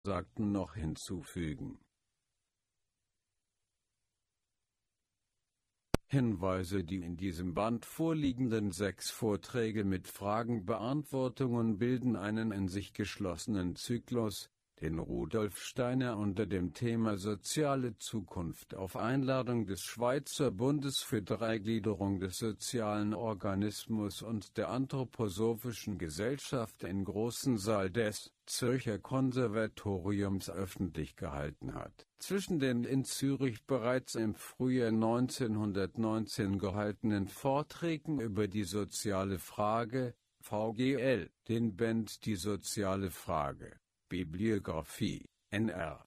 Sagten noch hinzufügen. Hinweise. Die in diesem Band vorliegenden 6 Vorträge mit Fragenbeantwortungen bilden einen in sich geschlossenen Zyklus, den Rudolf Steiner unter dem Thema Soziale Zukunft auf Einladung des Schweizer Bundes für Dreigliederung des sozialen Organismus und der Anthroposophischen Gesellschaft im Großen Saal des Zürcher Konservatoriums öffentlich gehalten hat. Zwischen den in Zürich bereits im Frühjahr 1919 gehaltenen Vorträgen über die soziale Frage, VGL, den Band Die soziale Frage, Bibliographie, Nr.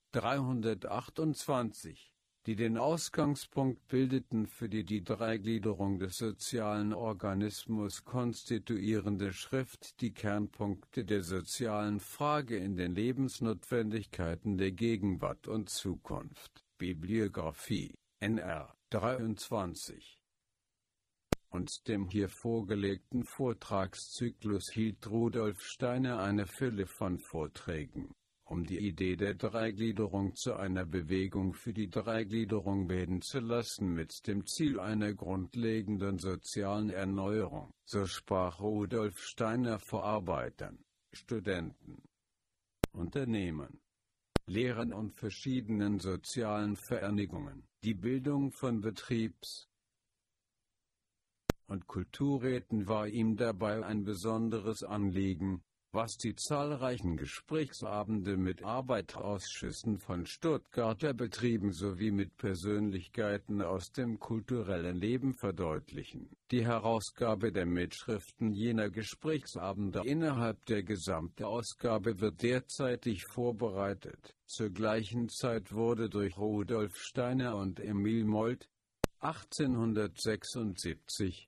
328, die den Ausgangspunkt bildeten für die Dreigliederung des sozialen Organismus konstituierende Schrift Die Kernpunkte der sozialen Frage in den Lebensnotwendigkeiten der Gegenwart und Zukunft, Bibliographie, Nr. 23. Und dem hier vorgelegten Vortragszyklus hielt Rudolf Steiner eine Fülle von Vorträgen, um die Idee der Dreigliederung zu einer Bewegung für die Dreigliederung werden zu lassen mit dem Ziel einer grundlegenden sozialen Erneuerung. So sprach Rudolf Steiner vor Arbeitern, Studenten, Unternehmern, Lehrern und verschiedenen sozialen Vereinigungen. Die Bildung von Betriebs- und Kulturräten war ihm dabei ein besonderes Anliegen, was die zahlreichen Gesprächsabende mit Arbeiterausschüssen von Stuttgarter Betrieben sowie mit Persönlichkeiten aus dem kulturellen Leben verdeutlichen. Die Herausgabe der Mitschriften jener Gesprächsabende innerhalb der gesamten Ausgabe wird derzeitig vorbereitet. Zur gleichen Zeit wurde durch Rudolf Steiner und Emil Molt 1876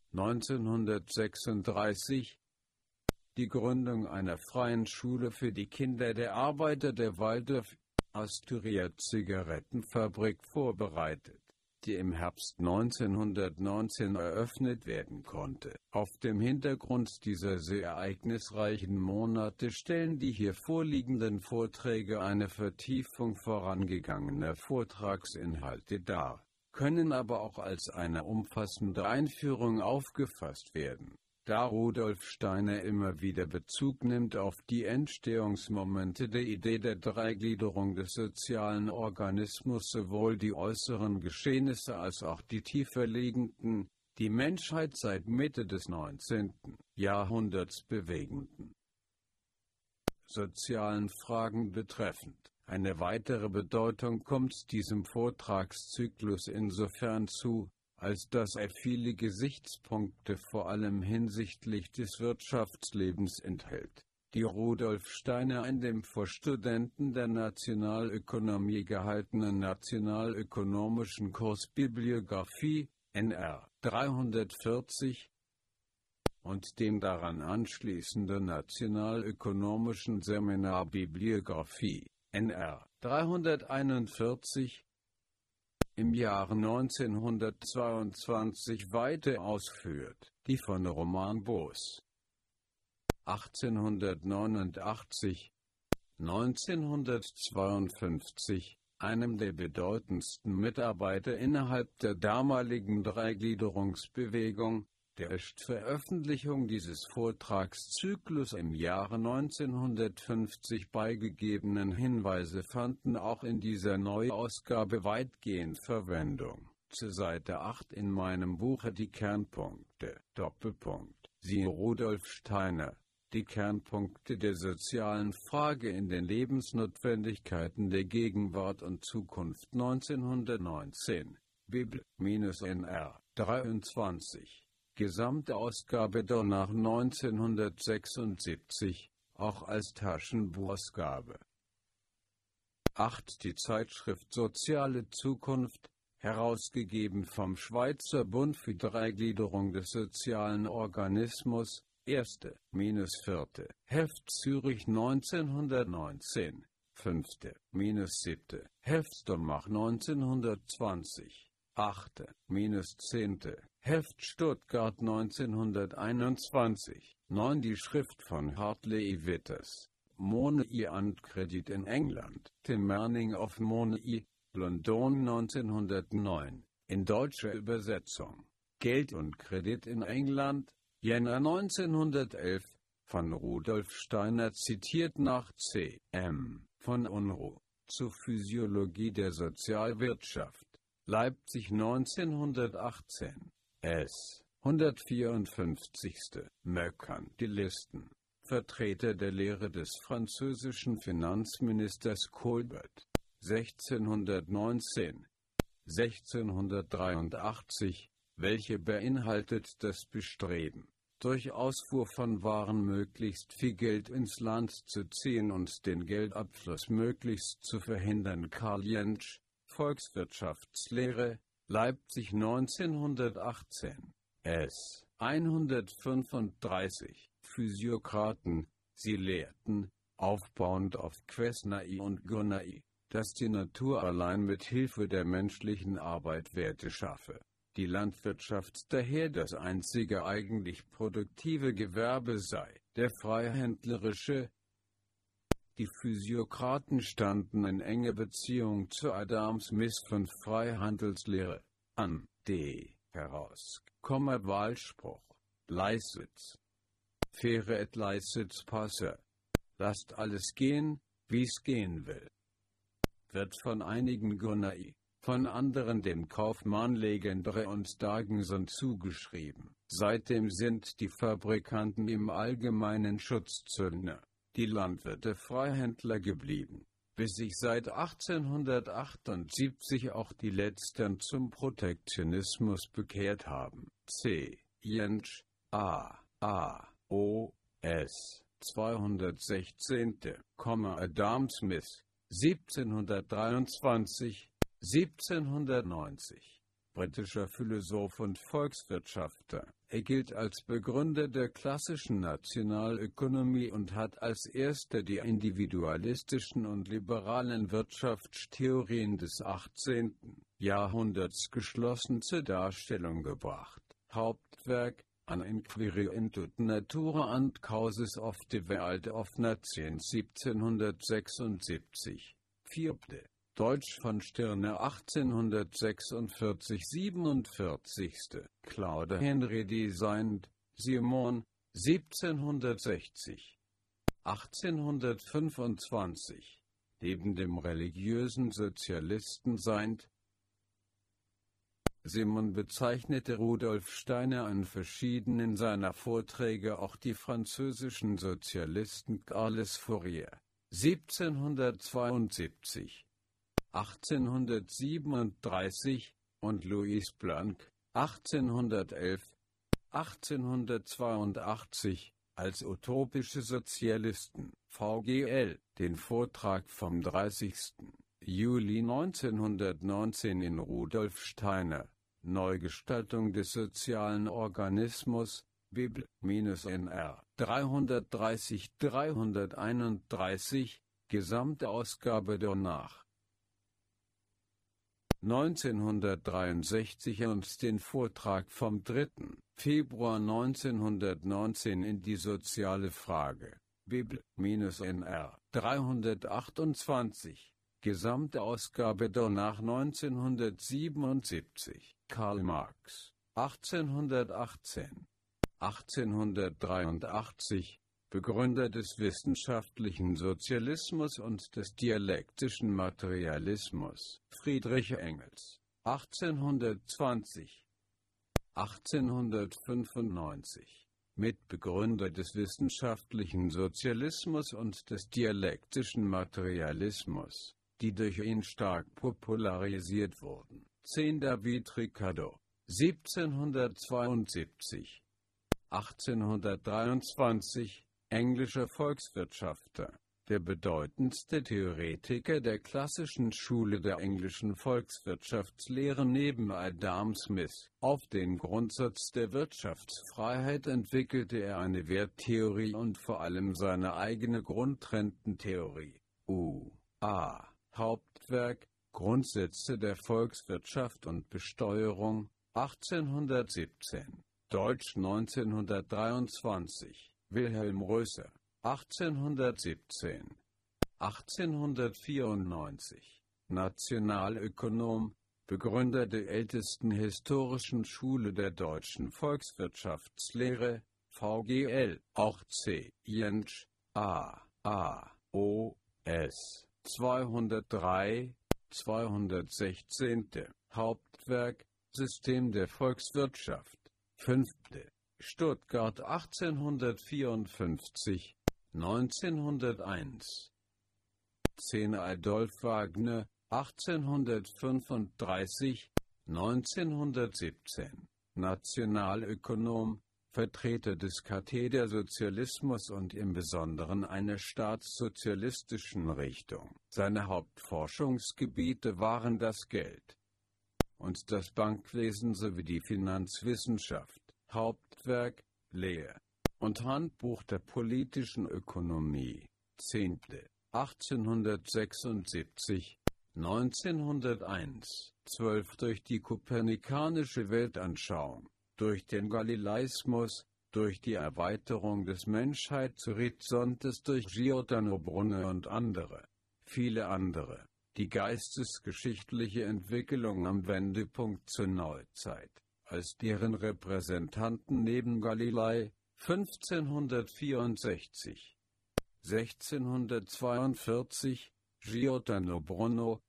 1936 die Gründung einer freien Schule für die Kinder der Arbeiter der Waldorf Astoria Zigarettenfabrik vorbereitet, die im Herbst 1919 eröffnet werden konnte. Auf dem Hintergrund dieser sehr ereignisreichen Monate stellen die hier vorliegenden Vorträge eine Vertiefung vorangegangener Vortragsinhalte dar, können aber auch als eine umfassende Einführung aufgefasst werden, da Rudolf Steiner immer wieder Bezug nimmt auf die Entstehungsmomente der Idee der Dreigliederung des sozialen Organismus, sowohl die äußeren Geschehnisse als auch die tiefer liegenden, die Menschheit seit Mitte des 19. Jahrhunderts bewegenden sozialen Fragen betreffend. Eine weitere Bedeutung kommt diesem Vortragszyklus insofern zu, als dass er viele Gesichtspunkte vor allem hinsichtlich des Wirtschaftslebens enthält, die Rudolf Steiner in dem vor Studenten der Nationalökonomie gehaltenen nationalökonomischen Kurs Bibliographie, Nr. 340, und dem daran anschließenden nationalökonomischen Seminar Bibliographie, Nr. 341, im Jahre 1922 weiter ausführt, die von Roman Boos 1889, 1952, einem der bedeutendsten Mitarbeiter innerhalb der damaligen Dreigliederungsbewegung, der Erstveröffentlichung dieses Vortragszyklus im Jahre 1950 beigegebenen Hinweise fanden auch in dieser Neuausgabe weitgehend Verwendung. Zur Seite 8 in meinem Buche Die Kernpunkte, Doppelpunkt, siehe Rudolf Steiner, die Kernpunkte der sozialen Frage in den Lebensnotwendigkeiten der Gegenwart und Zukunft 1919, Bibl-NR 23. Gesamte Ausgabe danach 1976, auch als Taschenbuchausgabe. 8. Die Zeitschrift Soziale Zukunft, herausgegeben vom Schweizer Bund für Dreigliederung des sozialen Organismus, 1. - 4. Heft Zürich 1919, 5. - 7. Heft Domach 1920. 8. - 10. Heft Stuttgart 1921, 9. Die Schrift von Hartley Witters, Money and Credit in England. The Meaning of Money, London 1909, in deutscher Übersetzung. Geld und Kredit in England, Jänner 1911, von Rudolf Steiner zitiert nach C.M. von Unruh, zur Physiologie der Sozialwirtschaft, Leipzig 1918, S. 154. Merkantilisten, Vertreter der Lehre des französischen Finanzministers Colbert, 1619, 1683, welche beinhaltet das Bestreben, durch Ausfuhr von Waren möglichst viel Geld ins Land zu ziehen und den Geldabfluss möglichst zu verhindern. Karl Jentsch, Volkswirtschaftslehre, Leipzig 1918, S. 135, Physiokraten, sie lehrten, aufbauend auf Quesnay und Gournay, dass die Natur allein mit Hilfe der menschlichen Arbeit Werte schaffe, die Landwirtschaft daher das einzige eigentlich produktive Gewerbe sei, der freihändlerische. Die Physiokraten standen in enger Beziehung zu Adam Smith von Freihandelslehre, an D. heraus, Wahlspruch, Licets. Faire et licets passer. Lasst alles gehen, wie's gehen will. Wird von einigen Gournay, von anderen dem Kaufmann Legendre und Dagenson zugeschrieben. Seitdem sind die Fabrikanten im allgemeinen Schutzzöllner, die Landwirte Freihändler geblieben, bis sich seit 1878 auch die Letzteren zum Protektionismus bekehrt haben. C. Jentsch, A. O. S. 216. Adam Smith, 1723, 1790. Britischer Philosoph und Volkswirtschaftler. Er gilt als Begründer der klassischen Nationalökonomie und hat als erster die individualistischen und liberalen Wirtschaftstheorien des 18. Jahrhunderts geschlossen zur Darstellung gebracht. Hauptwerk: An Inquiry into Natura and Causes of the World of Nations 1776. 4. Deutsch von Stirner 1846-47. Claude Henry designed, Simon, 1760. 1825. Neben dem religiösen Sozialisten Saint Simon bezeichnete Rudolf Steiner an verschiedenen seiner Vorträge auch die französischen Sozialisten Carles Fourier, 1772, 1837, und Louis Blanc, 1811, 1882, als utopische Sozialisten, VGL, den Vortrag vom 30. Juli 1919 in Rudolf Steiner, Neugestaltung des sozialen Organismus, Bibel-NR, 330-331, Gesamtausgabe danach. 1963 und den Vortrag vom 3. Februar 1919 in die soziale Frage, Bibel-NR, 328, Gesamtausgabe danach 1977, Karl Marx, 1818, 1883, Begründer des wissenschaftlichen Sozialismus und des dialektischen Materialismus, Friedrich Engels, 1820, 1895, Mitbegründer des wissenschaftlichen Sozialismus und des dialektischen Materialismus, die durch ihn stark popularisiert wurden. 10. David Ricardo, 1772, 1823, englischer Volkswirtschaftler, der bedeutendste Theoretiker der klassischen Schule der englischen Volkswirtschaftslehre neben Adam Smith. Auf den Grundsatz der Wirtschaftsfreiheit entwickelte er eine Werttheorie und vor allem seine eigene Grundrententheorie. U.A. Hauptwerk: Grundsätze der Volkswirtschaft und Besteuerung, 1817. Deutsch 1923, Wilhelm Rösser, 1817. 1894. Nationalökonom, Begründer der ältesten historischen Schule der deutschen Volkswirtschaftslehre, VGL, auch C. Jentsch, A. O. S. 203, 216. Hauptwerk, System der Volkswirtschaft. 5. Stuttgart 1854, 1901. 10. Adolf Wagner, 1835, 1917. Nationalökonom, Vertreter des KT der Sozialismus und im Besonderen einer staatssozialistischen Richtung. Seine Hauptforschungsgebiete waren das Geld und das Bankwesen sowie die Finanzwissenschaft. Hauptwerk, Lehr- und Handbuch der politischen Ökonomie. 10. 1876, 1901. 12. Durch die kopernikanische Weltanschauung, durch den Galileismus, durch die Erweiterung des Menschheitshorizontes durch Giordano Bruno und andere, viele andere, die geistesgeschichtliche Entwicklung am Wendepunkt zur Neuzeit, als deren Repräsentanten neben Galilei, 1564, 1642, Giordano Bruno,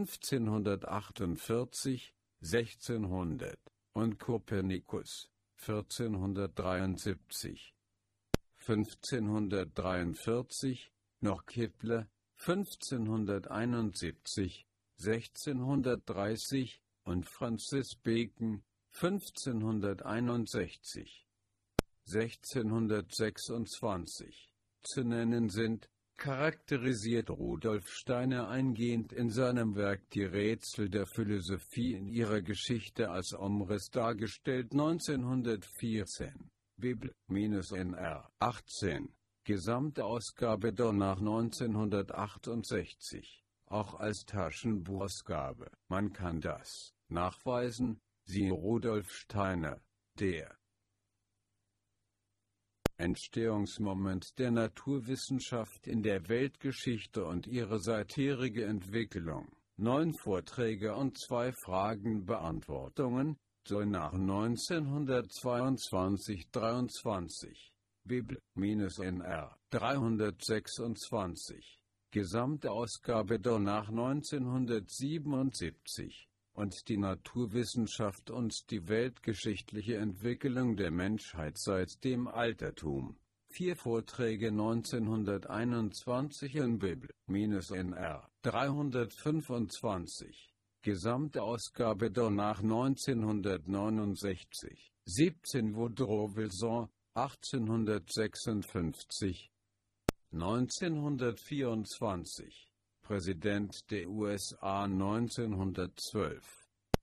1548, 1600 und Kopernikus, 1473, 1543, noch Kepler, 1571, 1630 und Francis Bacon, 1561, 1626. Zu nennen sind, charakterisiert Rudolf Steiner eingehend in seinem Werk Die Rätsel der Philosophie in ihrer Geschichte als Umriss dargestellt 1914, Bibel-NR 18, Gesamtausgabe danach 1968, auch als Taschenbuchausgabe. Man kann das nachweisen, siehe Rudolf Steiner, der Entstehungsmoment der Naturwissenschaft in der Weltgeschichte und ihre seitherige Entwicklung. 9 Vorträge und 2 Fragenbeantwortungen, so nach 1922-23. Bibel-NR 326. Gesamtausgabe danach 1977. Und die Naturwissenschaft und die weltgeschichtliche Entwicklung der Menschheit seit dem Altertum. 4 Vorträge 1921 in Bibel-NR 325. Gesamtausgabe danach 1969. 17 Woodrow Wilson, 1856. 1924. Präsident der USA 1912.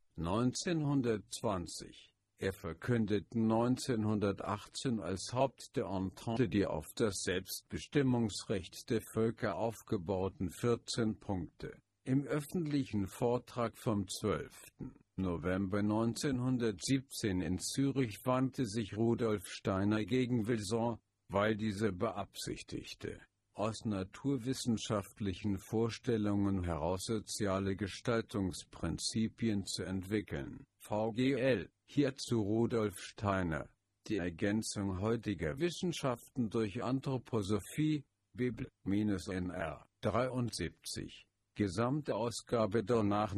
1920. Er verkündete 1918 als Haupt der Entente die auf das Selbstbestimmungsrecht der Völker aufgebauten 14 Punkte. Im öffentlichen Vortrag vom 12. November 1917 in Zürich wandte sich Rudolf Steiner gegen Wilson, weil dieser beabsichtigte, aus naturwissenschaftlichen Vorstellungen heraus soziale Gestaltungsprinzipien zu entwickeln. VGL, hierzu Rudolf Steiner, die Ergänzung heutiger Wissenschaften durch Anthroposophie, Bibel-NR 73, Gesamtausgabe danach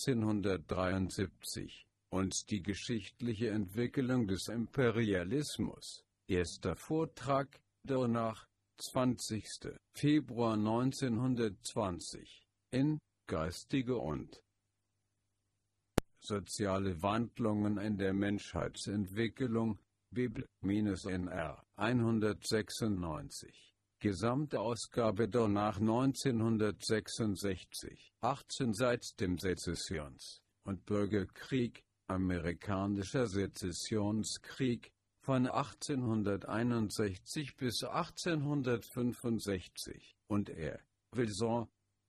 1973, und die geschichtliche Entwicklung des Imperialismus. Erster Vortrag, danach 20. Februar 1920, in Geistige und soziale Wandlungen in der Menschheitsentwicklung, Bibel-NR 196, Gesamtausgabe danach 1966, 18 seit dem Sezessions- und Bürgerkrieg, amerikanischer Sezessionskrieg, von 1861 bis 1865, und Wilson,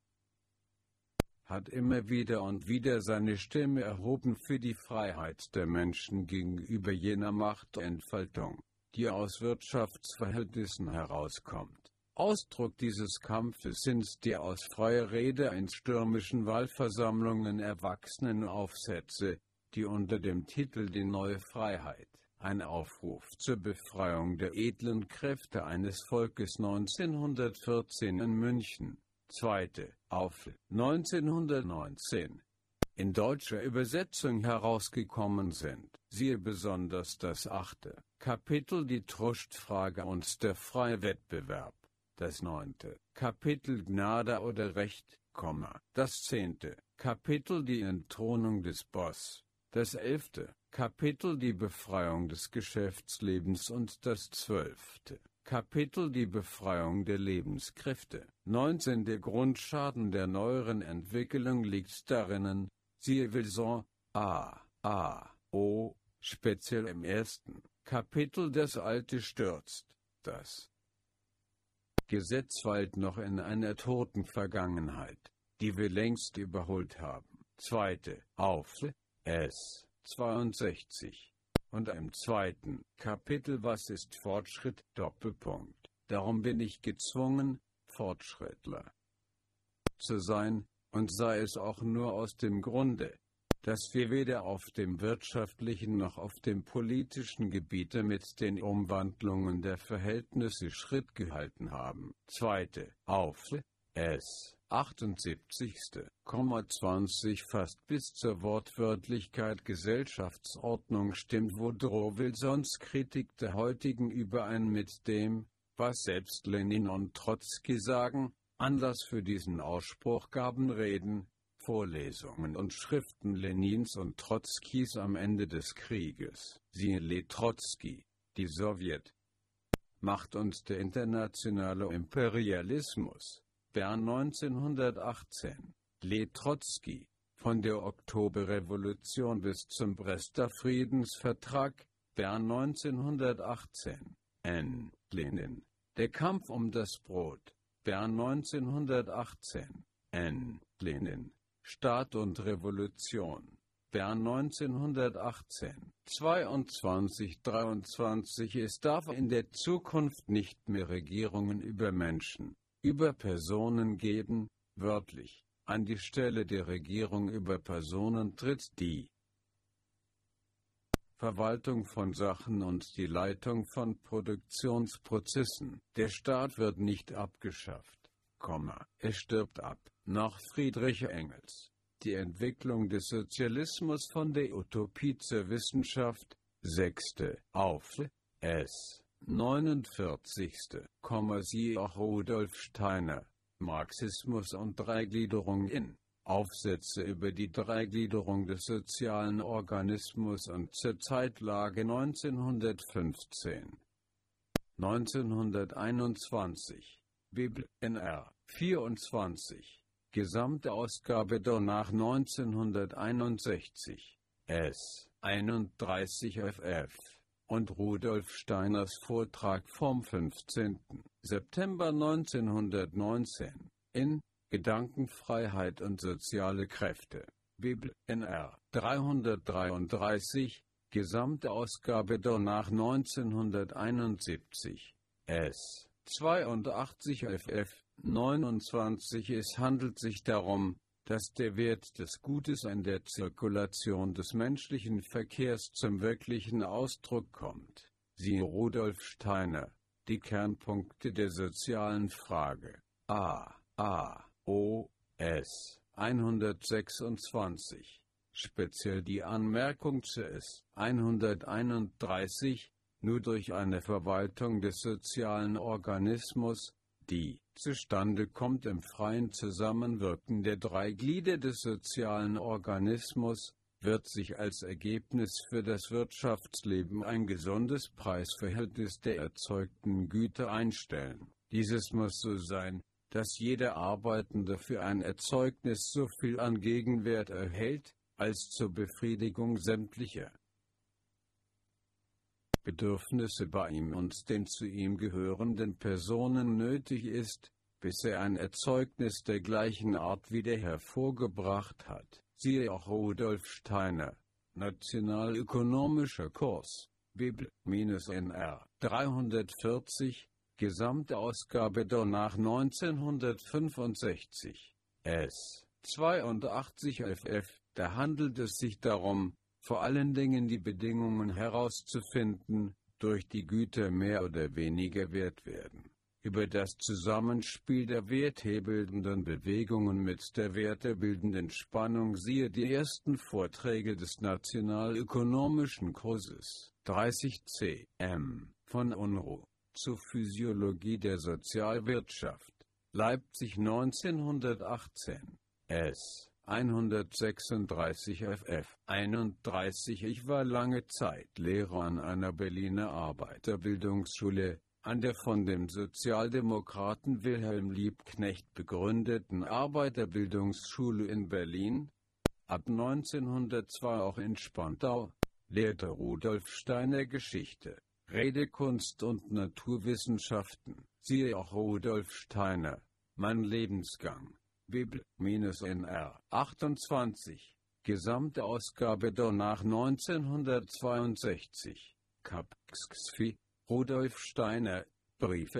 hat immer wieder und wieder seine Stimme erhoben für die Freiheit der Menschen gegenüber jener Machtentfaltung, die aus Wirtschaftsverhältnissen herauskommt, Ausdruck dieses Kampfes sind die aus freier Rede in stürmischen Wahlversammlungen erwachsenen Aufsätze, die unter dem Titel Die neue Freiheit, ein Aufruf zur Befreiung der edlen Kräfte eines Volkes 1914 in München, 2. Aufl. 1919, in deutscher Übersetzung herausgekommen sind. Siehe besonders das 8. Kapitel Die Trostfrage und der freie Wettbewerb, das 9. Kapitel Gnade oder Recht, das 10. Kapitel Die Entthronung des Boss, das 11. Kapitel Die Befreiung des Geschäftslebens und das 12. Kapitel Die Befreiung der Lebenskräfte. 19. Der Grundschaden der neueren Entwicklung liegt darin, siehe Wilson, O, speziell im 1. Kapitel Das Alte stürzt, das Gesetz weilt noch in einer toten Vergangenheit, die wir längst überholt haben. 2. Aufl. S. 62. Und im 2. Kapitel Was ist Fortschritt? Doppelpunkt. Darum bin ich gezwungen, Fortschrittler zu sein, und sei es auch nur aus dem Grunde, dass wir weder auf dem wirtschaftlichen noch auf dem politischen Gebiete mit den Umwandlungen der Verhältnisse Schritt gehalten haben. 2. Aufl. S. 78. 20 fast bis zur Wortwörtlichkeit Gesellschaftsordnung stimmt Woodrow Wilsons Kritik der heutigen überein mit dem, was selbst Lenin und Trotzki sagen. Anlass für diesen Ausspruch gaben Reden, Vorlesungen und Schriften Lenins und Trotzkis am Ende des Krieges. Siehe Le Trotzki, die Sowjetmacht und der internationale Imperialismus. Bern 1918. Le Trotzki, von der Oktoberrevolution bis zum Brester Friedensvertrag, Bern 1918. N. Lenin, der Kampf um das Brot, Bern 1918. N. Lenin, Staat und Revolution, Bern 1918. 22-23 Es darf in der Zukunft nicht mehr Regierungen über Menschen, über Personen geben, wörtlich, an die Stelle der Regierung über Personen tritt die Verwaltung von Sachen und die Leitung von Produktionsprozessen. Der Staat wird nicht abgeschafft, er stirbt ab. Nach Friedrich Engels. Die Entwicklung des Sozialismus von der Utopie zur Wissenschaft, 6. Aufl. S. 49. Siehe auch Rudolf Steiner, Marxismus und Dreigliederung in Aufsätze über die Dreigliederung des sozialen Organismus und zur Zeitlage 1915. 1921. Bibel, Nr. 24. Gesamte Ausgabe danach 1961. S. 31 ff. Und Rudolf Steiners Vortrag vom 15. September 1919 in Gedankenfreiheit und soziale Kräfte. Bibel, Nr. 333, gesamte Ausgabe danach 1971. S. 82 ff. 29 Es handelt sich darum, dass der Wert des Gutes an der Zirkulation des menschlichen Verkehrs zum wirklichen Ausdruck kommt. Siehe Rudolf Steiner, die Kernpunkte der sozialen Frage. O.S. 126. Speziell die Anmerkung zu S. 131, nur durch eine Verwaltung des sozialen Organismus, die zustande kommt im freien Zusammenwirken der drei Glieder des sozialen Organismus, wird sich als Ergebnis für das Wirtschaftsleben ein gesundes Preisverhältnis der erzeugten Güter einstellen. Dieses muss so sein, dass jeder Arbeitende für ein Erzeugnis so viel an Gegenwert erhält, als zur Befriedigung sämtlicher Bedürfnisse bei ihm und den zu ihm gehörenden Personen nötig ist, bis er ein Erzeugnis der gleichen Art wieder hervorgebracht hat. Siehe auch Rudolf Steiner, Nationalökonomischer Kurs, Bibel, -NR, 340, gesamte Ausgabe nach 1965, S. 82 ff. Da handelt es sich darum, vor allen Dingen die Bedingungen herauszufinden, durch die Güter mehr oder weniger wert werden. Über das Zusammenspiel der wertebildenden Bewegungen mit der wertebildenden Spannung siehe die ersten Vorträge des Nationalökonomischen Kurses 30 cm von Unruh zur Physiologie der Sozialwirtschaft, Leipzig 1918, S. 136 ff. 31. Ich war lange Zeit Lehrer an einer Berliner Arbeiterbildungsschule, an der von dem Sozialdemokraten Wilhelm Liebknecht begründeten Arbeiterbildungsschule in Berlin, ab 1902 auch in Spandau, lehrte Rudolf Steiner Geschichte, Redekunst und Naturwissenschaften, siehe auch Rudolf Steiner, Mein Lebensgang, Bibel-NR 28, gesamte Ausgabe nach 1962, Kapsky, Rudolf Steiner, Briefe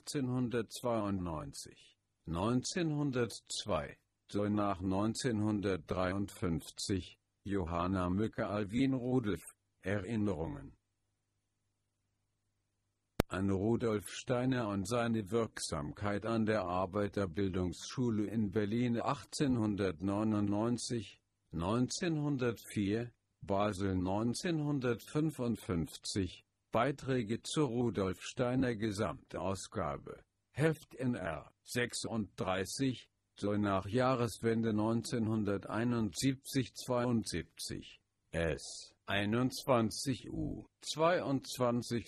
1892, 1902, so nach 1953, Johanna Mücker-Alwin Rudolf, Erinnerungen an Rudolf Steiner und seine Wirksamkeit an der Arbeiterbildungsschule in Berlin 1899, 1904, Basel 1955, Beiträge zur Rudolf Steiner Gesamtausgabe, Heft NR 36, so nach Jahreswende 1971-72, S. 21 U. 22.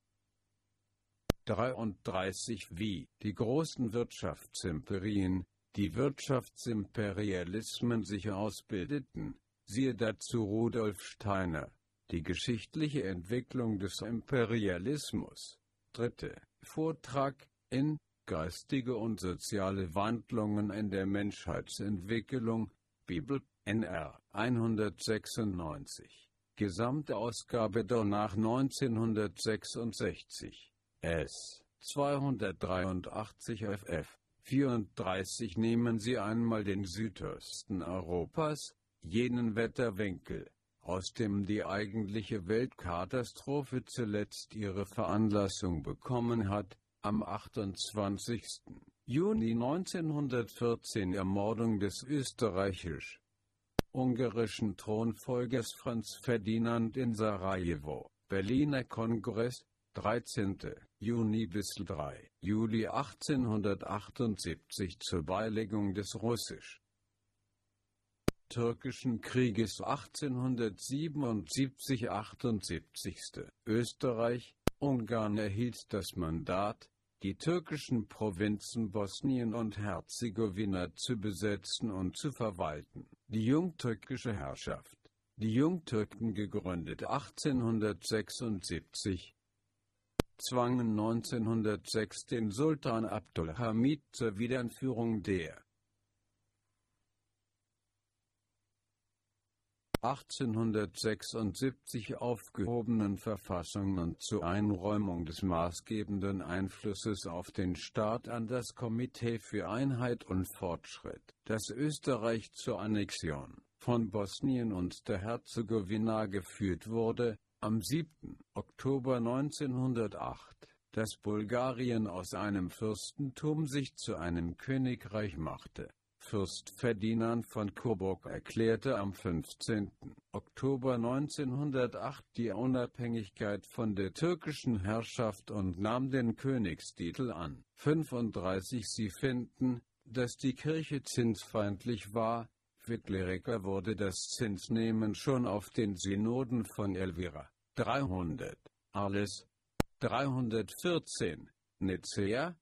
33 wie die großen Wirtschaftsimperien, die Wirtschaftsimperialismen sich ausbildeten, siehe dazu Rudolf Steiner, die geschichtliche Entwicklung des Imperialismus. 3. Vortrag in Geistige und soziale Wandlungen in der Menschheitsentwicklung, Bibel, NR 196, gesamte Ausgabe nach 1966. S. 283 ff. 34. Nehmen Sie einmal den Südosten Europas, jenen Wetterwinkel, aus dem die eigentliche Weltkatastrophe zuletzt ihre Veranlassung bekommen hat, am 28. Juni 1914 Ermordung des österreichisch-ungarischen Thronfolgers Franz Ferdinand in Sarajevo, Berliner Kongress, 13. Juni bis 3. Juli 1878 zur Beilegung des Russisch-Türkischen Krieges 1877-78. Österreich, Ungarn erhielt das Mandat, die türkischen Provinzen Bosnien und Herzegowina zu besetzen und zu verwalten. Die jungtürkische Herrschaft, die Jungtürken gegründet 1876, zwangen 1906 den Sultan Abdulhamid zur Wiedereinführung der 1876 aufgehobenen Verfassung und zur Einräumung des maßgebenden Einflusses auf den Staat an das Komitee für Einheit und Fortschritt, das Österreich zur Annexion von Bosnien und der Herzegowina geführt wurde, am 7. Oktober 1908, dass Bulgarien aus einem Fürstentum sich zu einem Königreich machte. Fürst Ferdinand von Coburg erklärte am 15. Oktober 1908 die Unabhängigkeit von der türkischen Herrschaft und nahm den Königstitel an. 35. Sie finden, dass die Kirche zinsfeindlich war. Für Kleriker wurde das Zinsnehmen schon auf den Synoden von Elvira, 300, Arles, 314, Nicäa,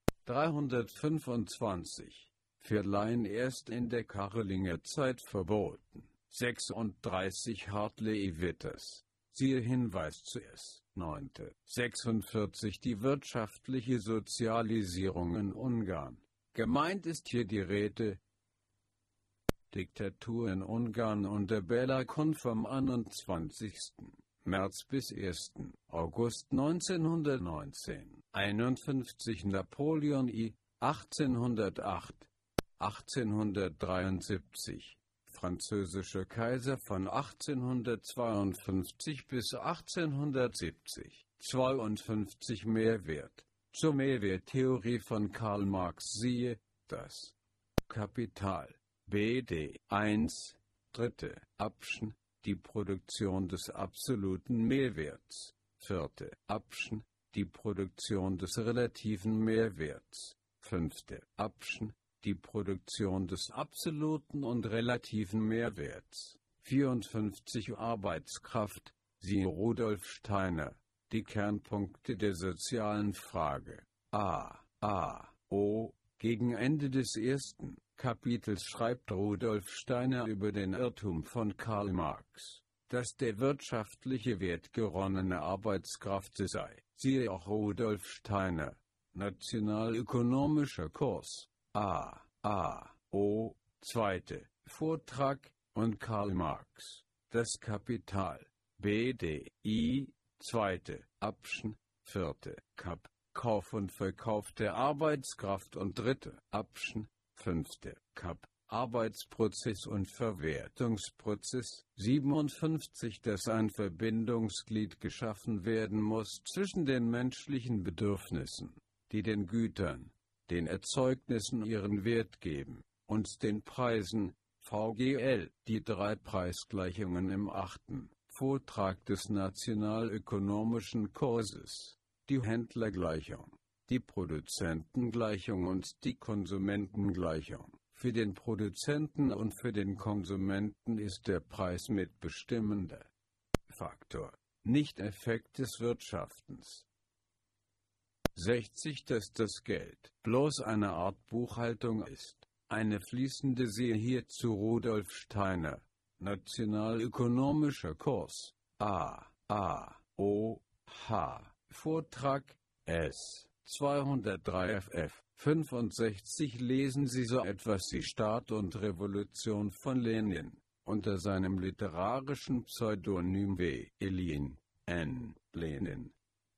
325, für Laien erst in der Karolingerzeit verboten. 36 Hartley Vitas, siehe Hinweis zu S. 9. 46 Die wirtschaftliche Sozialisierung in Ungarn. Gemeint ist hier die Räte Diktatur in Ungarn unter Bela Kun vom 21. März bis 1. August 1919. 51 Napoleon I, 1808, 1873, französischer Kaiser von 1852 bis 1870, 52 Mehrwert. Zur Mehrwerttheorie von Karl Marx siehe, das Kapital, BD 1, dritte Abschnitt, die Produktion des absoluten Mehrwerts, vierte Abschnitt, die Produktion des relativen Mehrwerts, fünfte Abschnitt, die Produktion des absoluten und relativen Mehrwerts, 54 Arbeitskraft, siehe Rudolf Steiner, die Kernpunkte der sozialen Frage, O. Gegen Ende des ersten Kapitels schreibt Rudolf Steiner über den Irrtum von Karl Marx, dass der wirtschaftliche Wert geronnener Arbeitskraft sei. Siehe auch Rudolf Steiner, Nationalökonomischer Kurs, O. Zweite Vortrag, und Karl Marx, das Kapital, BDI, zweite Abschnitt, vierte Kap, Kauf und Verkauf der Arbeitskraft und dritte Abschnitt, fünfte Kap, Arbeitsprozess und Verwertungsprozess, 57, dass ein Verbindungsglied geschaffen werden muss zwischen den menschlichen Bedürfnissen, die den Gütern, den Erzeugnissen ihren Wert geben, und den Preisen, VGL, die drei Preisgleichungen im achten Vortrag des Nationalökonomischen Kurses, die Händlergleichung, die Produzentengleichung und die Konsumentengleichung. Für den Produzenten und für den Konsumenten ist der Preis mitbestimmender Faktor, nicht Effekt des Wirtschaftens. 60, dass das Geld bloß eine Art Buchhaltung ist, eine fließende, siehe hier zu Rudolf Steiner, Nationalökonomischer Kurs, O. H. Vortrag, S. 203 ff. 65. Lesen Sie so etwas wie Staat und Revolution von Lenin, unter seinem literarischen Pseudonym W. Ilyin N. Lenin.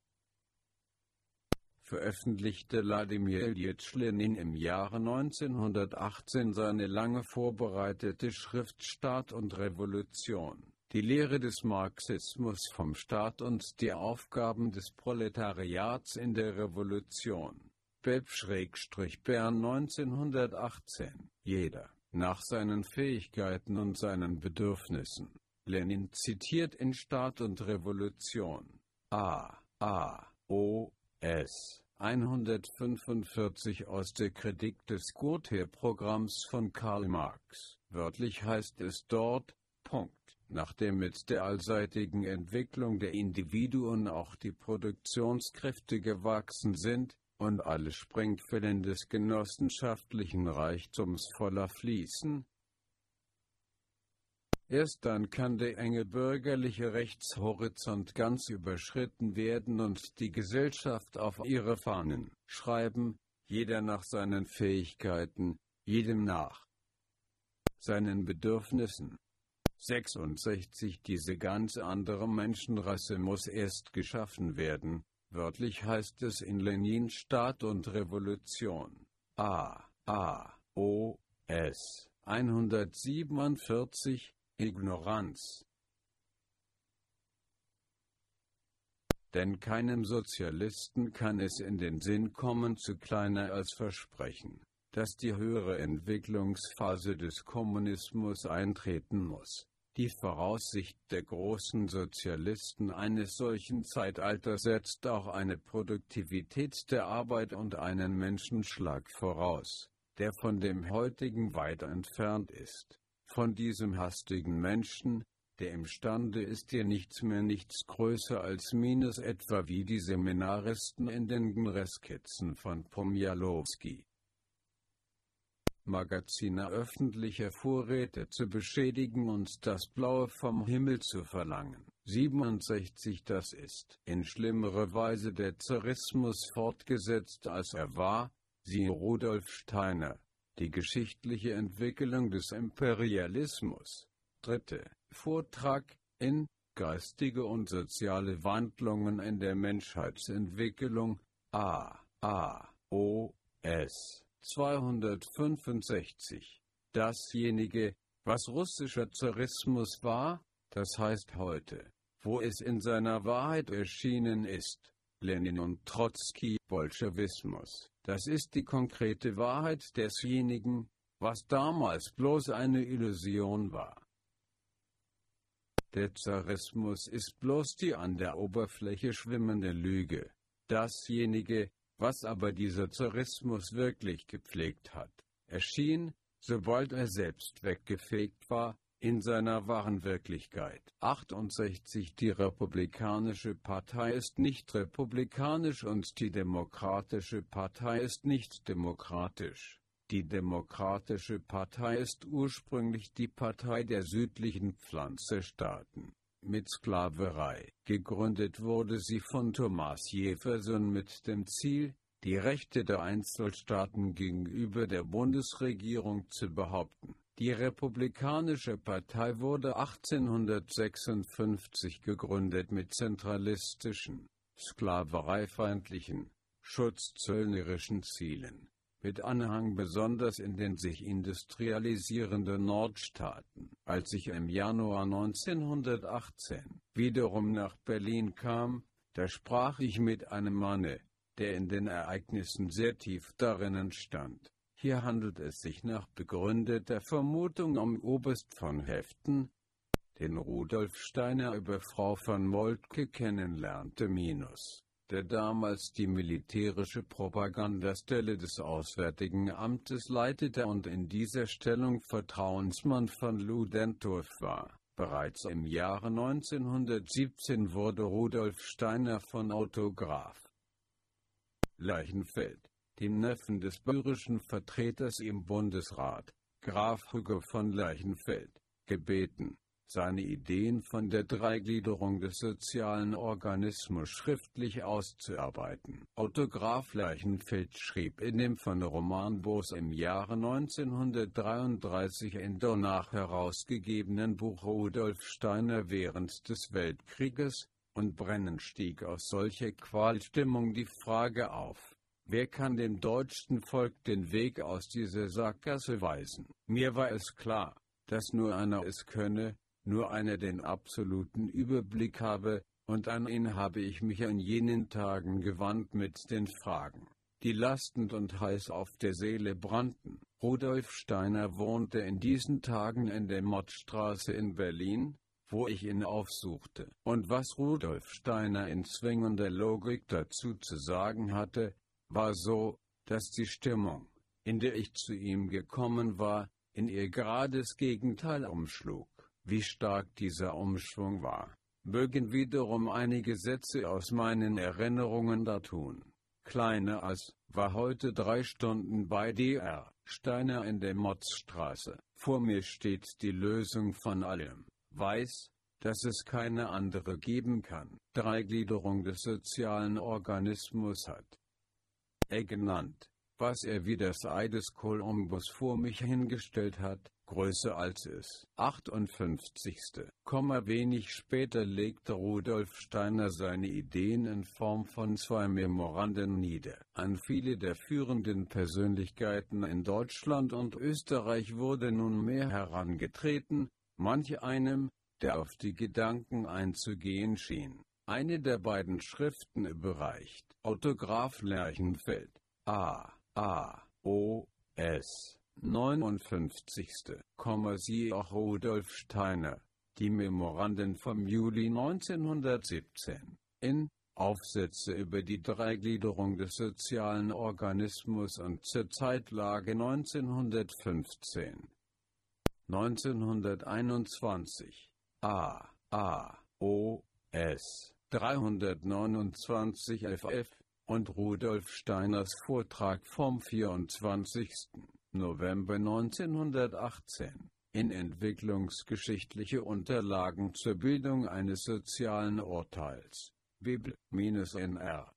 Veröffentlichte Wladimir Iljitsch Lenin im Jahre 1918 seine lange vorbereitete Schrift Staat und Revolution, die Lehre des Marxismus vom Staat und die Aufgaben des Proletariats in der Revolution. Beb-Bern 1918. Jeder, nach seinen Fähigkeiten und seinen Bedürfnissen. Lenin zitiert in Staat und Revolution. O. S. 145 aus der Kritik des Gotha-Programms von Karl Marx. Wörtlich heißt es dort, nachdem mit der allseitigen Entwicklung der Individuen auch die Produktionskräfte gewachsen sind, und alle Sprengquellen des genossenschaftlichen Reichtums voller fließen, erst dann kann der enge bürgerliche Rechtshorizont ganz überschritten werden und die Gesellschaft auf ihre Fahnen schreiben, jeder nach seinen Fähigkeiten, jedem nach seinen Bedürfnissen. 66 Diese ganz andere Menschenrasse muss erst geschaffen werden. Wörtlich heißt es in Lenin Staat und Revolution. O. S. 147 Ignoranz. Denn keinem Sozialisten kann es in den Sinn kommen, zu kleiner als Versprechen, dass die höhere Entwicklungsphase des Kommunismus eintreten muss. Die Voraussicht der großen Sozialisten eines solchen Zeitalters setzt auch eine Produktivität der Arbeit und einen Menschenschlag voraus, der von dem heutigen weit entfernt ist. Von diesem hastigen Menschen, der imstande ist, dir nichts größer als minus etwa wie die Seminaristen in den Gmreskizzen von Pomjalowski. Magazine öffentlicher Vorräte zu beschädigen und das Blaue vom Himmel zu verlangen. 67 Das ist in schlimmerer Weise der Zarismus fortgesetzt als er war, siehe Rudolf Steiner, die geschichtliche Entwicklung des Imperialismus. Dritte Vortrag in Geistige und soziale Wandlungen in der Menschheitsentwicklung, AAOS 265. Dasjenige, was russischer Zarismus war, das heißt heute, wo es in seiner Wahrheit erschienen ist, Lenin und Trotzki, Bolschewismus, das ist die konkrete Wahrheit desjenigen, was damals bloß eine Illusion war. Der Zarismus ist bloß die an der Oberfläche schwimmende Lüge. Dasjenige, was aber dieser Zarismus wirklich gepflegt hat, erschien, sobald er selbst weggefegt war, in seiner wahren Wirklichkeit. 68. Die Republikanische Partei ist nicht republikanisch und die Demokratische Partei ist nicht demokratisch. Die Demokratische Partei ist ursprünglich die Partei der südlichen Pflanzenstaaten. Mit Sklaverei. Gegründet wurde sie von Thomas Jefferson mit dem Ziel, die Rechte der Einzelstaaten gegenüber der Bundesregierung zu behaupten. Die Republikanische Partei wurde 1856 gegründet mit zentralistischen, sklavereifeindlichen, schutzzöllnerischen Zielen. Mit Anhang besonders in den sich industrialisierenden Nordstaaten. Als ich im Januar 1918 wiederum nach Berlin kam, da sprach ich mit einem Manne, der in den Ereignissen sehr tief darinnen stand. Hier handelt es sich nach begründeter Vermutung um Oberst von Heften, den Rudolf Steiner über Frau von Moltke kennenlernte der damals die militärische Propagandastelle des Auswärtigen Amtes leitete und in dieser Stellung Vertrauensmann von Ludendorff war. Bereits im Jahre 1917 wurde Rudolf Steiner von Otto Graf Lerchenfeld, dem Neffen des bayerischen Vertreters im Bundesrat, Graf Hugo von Lerchenfeld, gebeten, seine Ideen von der Dreigliederung des sozialen Organismus schriftlich auszuarbeiten. Otto Graf Lerchenfeld schrieb in dem von Roman-Boos im Jahre 1933 in Donach herausgegebenen Buch Rudolf Steiner während des Weltkrieges, und brennend stieg aus solcher Qualstimmung die Frage auf: Wer kann dem deutschen Volk den Weg aus dieser Sackgasse weisen? Mir war es klar, dass nur einer es könne, nur einer den absoluten Überblick habe, und an ihn habe ich mich an jenen Tagen gewandt mit den Fragen, die lastend und heiß auf der Seele brannten. Rudolf Steiner wohnte in diesen Tagen in der Mottstraße in Berlin, wo ich ihn aufsuchte. Und was Rudolf Steiner in zwingender Logik dazu zu sagen hatte, war so, dass die Stimmung, in der ich zu ihm gekommen war, in ihr gerades Gegenteil umschlug. Wie stark dieser Umschwung war, mögen wiederum einige Sätze aus meinen Erinnerungen dartun. Kleiner als, war heute 3 Stunden bei Dr. Steiner in der Motzstraße. Vor mir steht die Lösung von allem. Weiß, dass es keine andere geben kann. Dreigliederung des sozialen Organismus hat er genannt, was er wie das Ei des Kolumbus vor mich hingestellt hat, größer als es. 58. Wenig später legte Rudolf Steiner seine Ideen in Form von 2 Memoranden nieder. An viele der führenden Persönlichkeiten in Deutschland und Österreich wurde nunmehr herangetreten, manch einem, der auf die Gedanken einzugehen schien, eine der beiden Schriften überreicht. Otto Graf Lerchenfeld, AAOS 59. Siehe auch Rudolf Steiner, die Memoranden vom Juli 1917, in Aufsätze über die Dreigliederung des sozialen Organismus und zur Zeitlage 1915. 1921, AAOS 329 FF, und Rudolf Steiners Vortrag vom 24. November 1918, in Entwicklungsgeschichtliche Unterlagen zur Bildung eines sozialen Urteils, Bibel-NR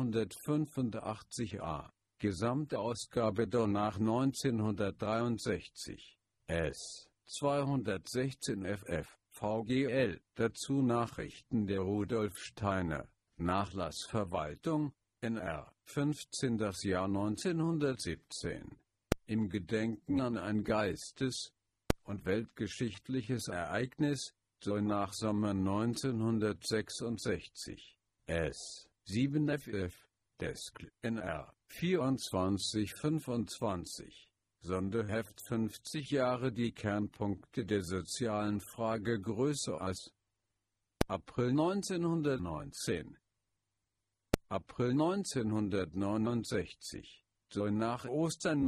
185a, Gesamtausgabe Donach 1963, S. 216 FF, VGL, dazu Nachrichten der Rudolf Steiner, Nachlassverwaltung, NR 15. Das Jahr 1917. Im Gedenken an ein Geistes- und weltgeschichtliches Ereignis, so nach Sommer 1966. S. 7ff. Desk. NR 2425. Sonderheft 50 Jahre. Die Kernpunkte der sozialen Frage größer als April 1919. April 1969. So nach Ostern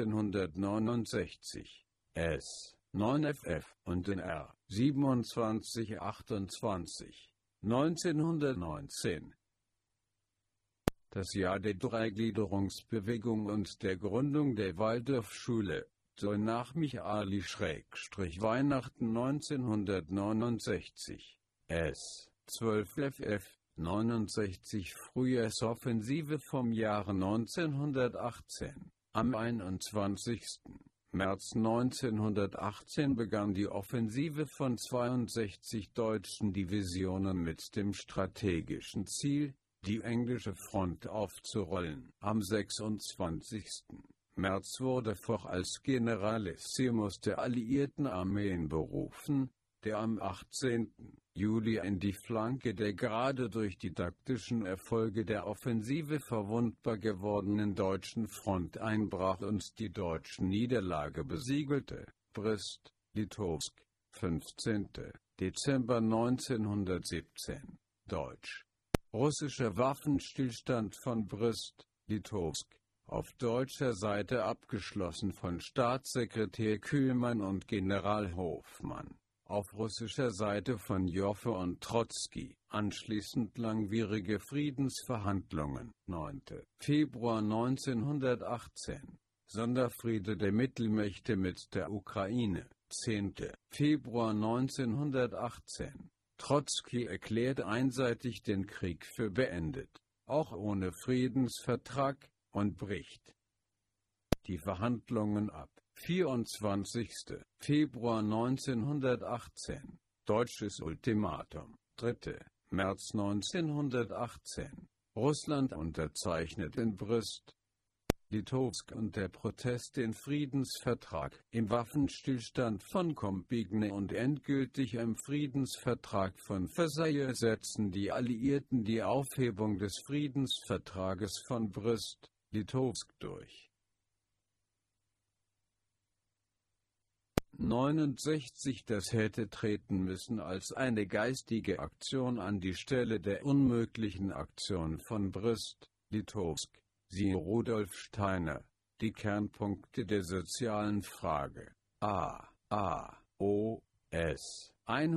1969. S. 9ff. und NR 2728. 1919. Das Jahr der Dreigliederungsbewegung und der Gründung der Waldorfschule, so nach Michali-Weihnachten 1969. S. 12ff. 69. Frühjahrsoffensive vom Jahre 1918. Am 21. März 1918 begann die Offensive von 62 deutschen Divisionen mit dem strategischen Ziel, die englische Front aufzurollen. Am 26. März wurde Foch als Generalissimus der alliierten Armeen berufen, der am 18. Juli in die Flanke der gerade durch die taktischen Erfolge der Offensive verwundbar gewordenen deutschen Front einbrach und die deutsche Niederlage besiegelte. Brest, Litovsk, 15. Dezember 1917. Deutsch. Russischer Waffenstillstand von Brest, Litovsk, auf deutscher Seite abgeschlossen von Staatssekretär Kühlmann und General Hofmann, auf russischer Seite von Joffe und Trotzki, anschließend langwierige Friedensverhandlungen. 9. Februar 1918. Sonderfriede der Mittelmächte mit der Ukraine. 10. Februar 1918. Trotzki erklärt einseitig den Krieg für beendet, auch ohne Friedensvertrag, und bricht die Verhandlungen ab. 24. Februar 1918. Deutsches Ultimatum. 3. März 1918. Russland unterzeichnet in Brest, Litovsk und der Protest den Friedensvertrag im Waffenstillstand von Compiègne und endgültig im Friedensvertrag von Versailles setzen die Alliierten die Aufhebung des Friedensvertrages von Brest, Litovsk durch. 69. Das hätte treten müssen als eine geistige Aktion an die Stelle der unmöglichen Aktion von Brest, Litovsk. Siehe Rudolf Steiner, die Kernpunkte der sozialen Frage. O.S.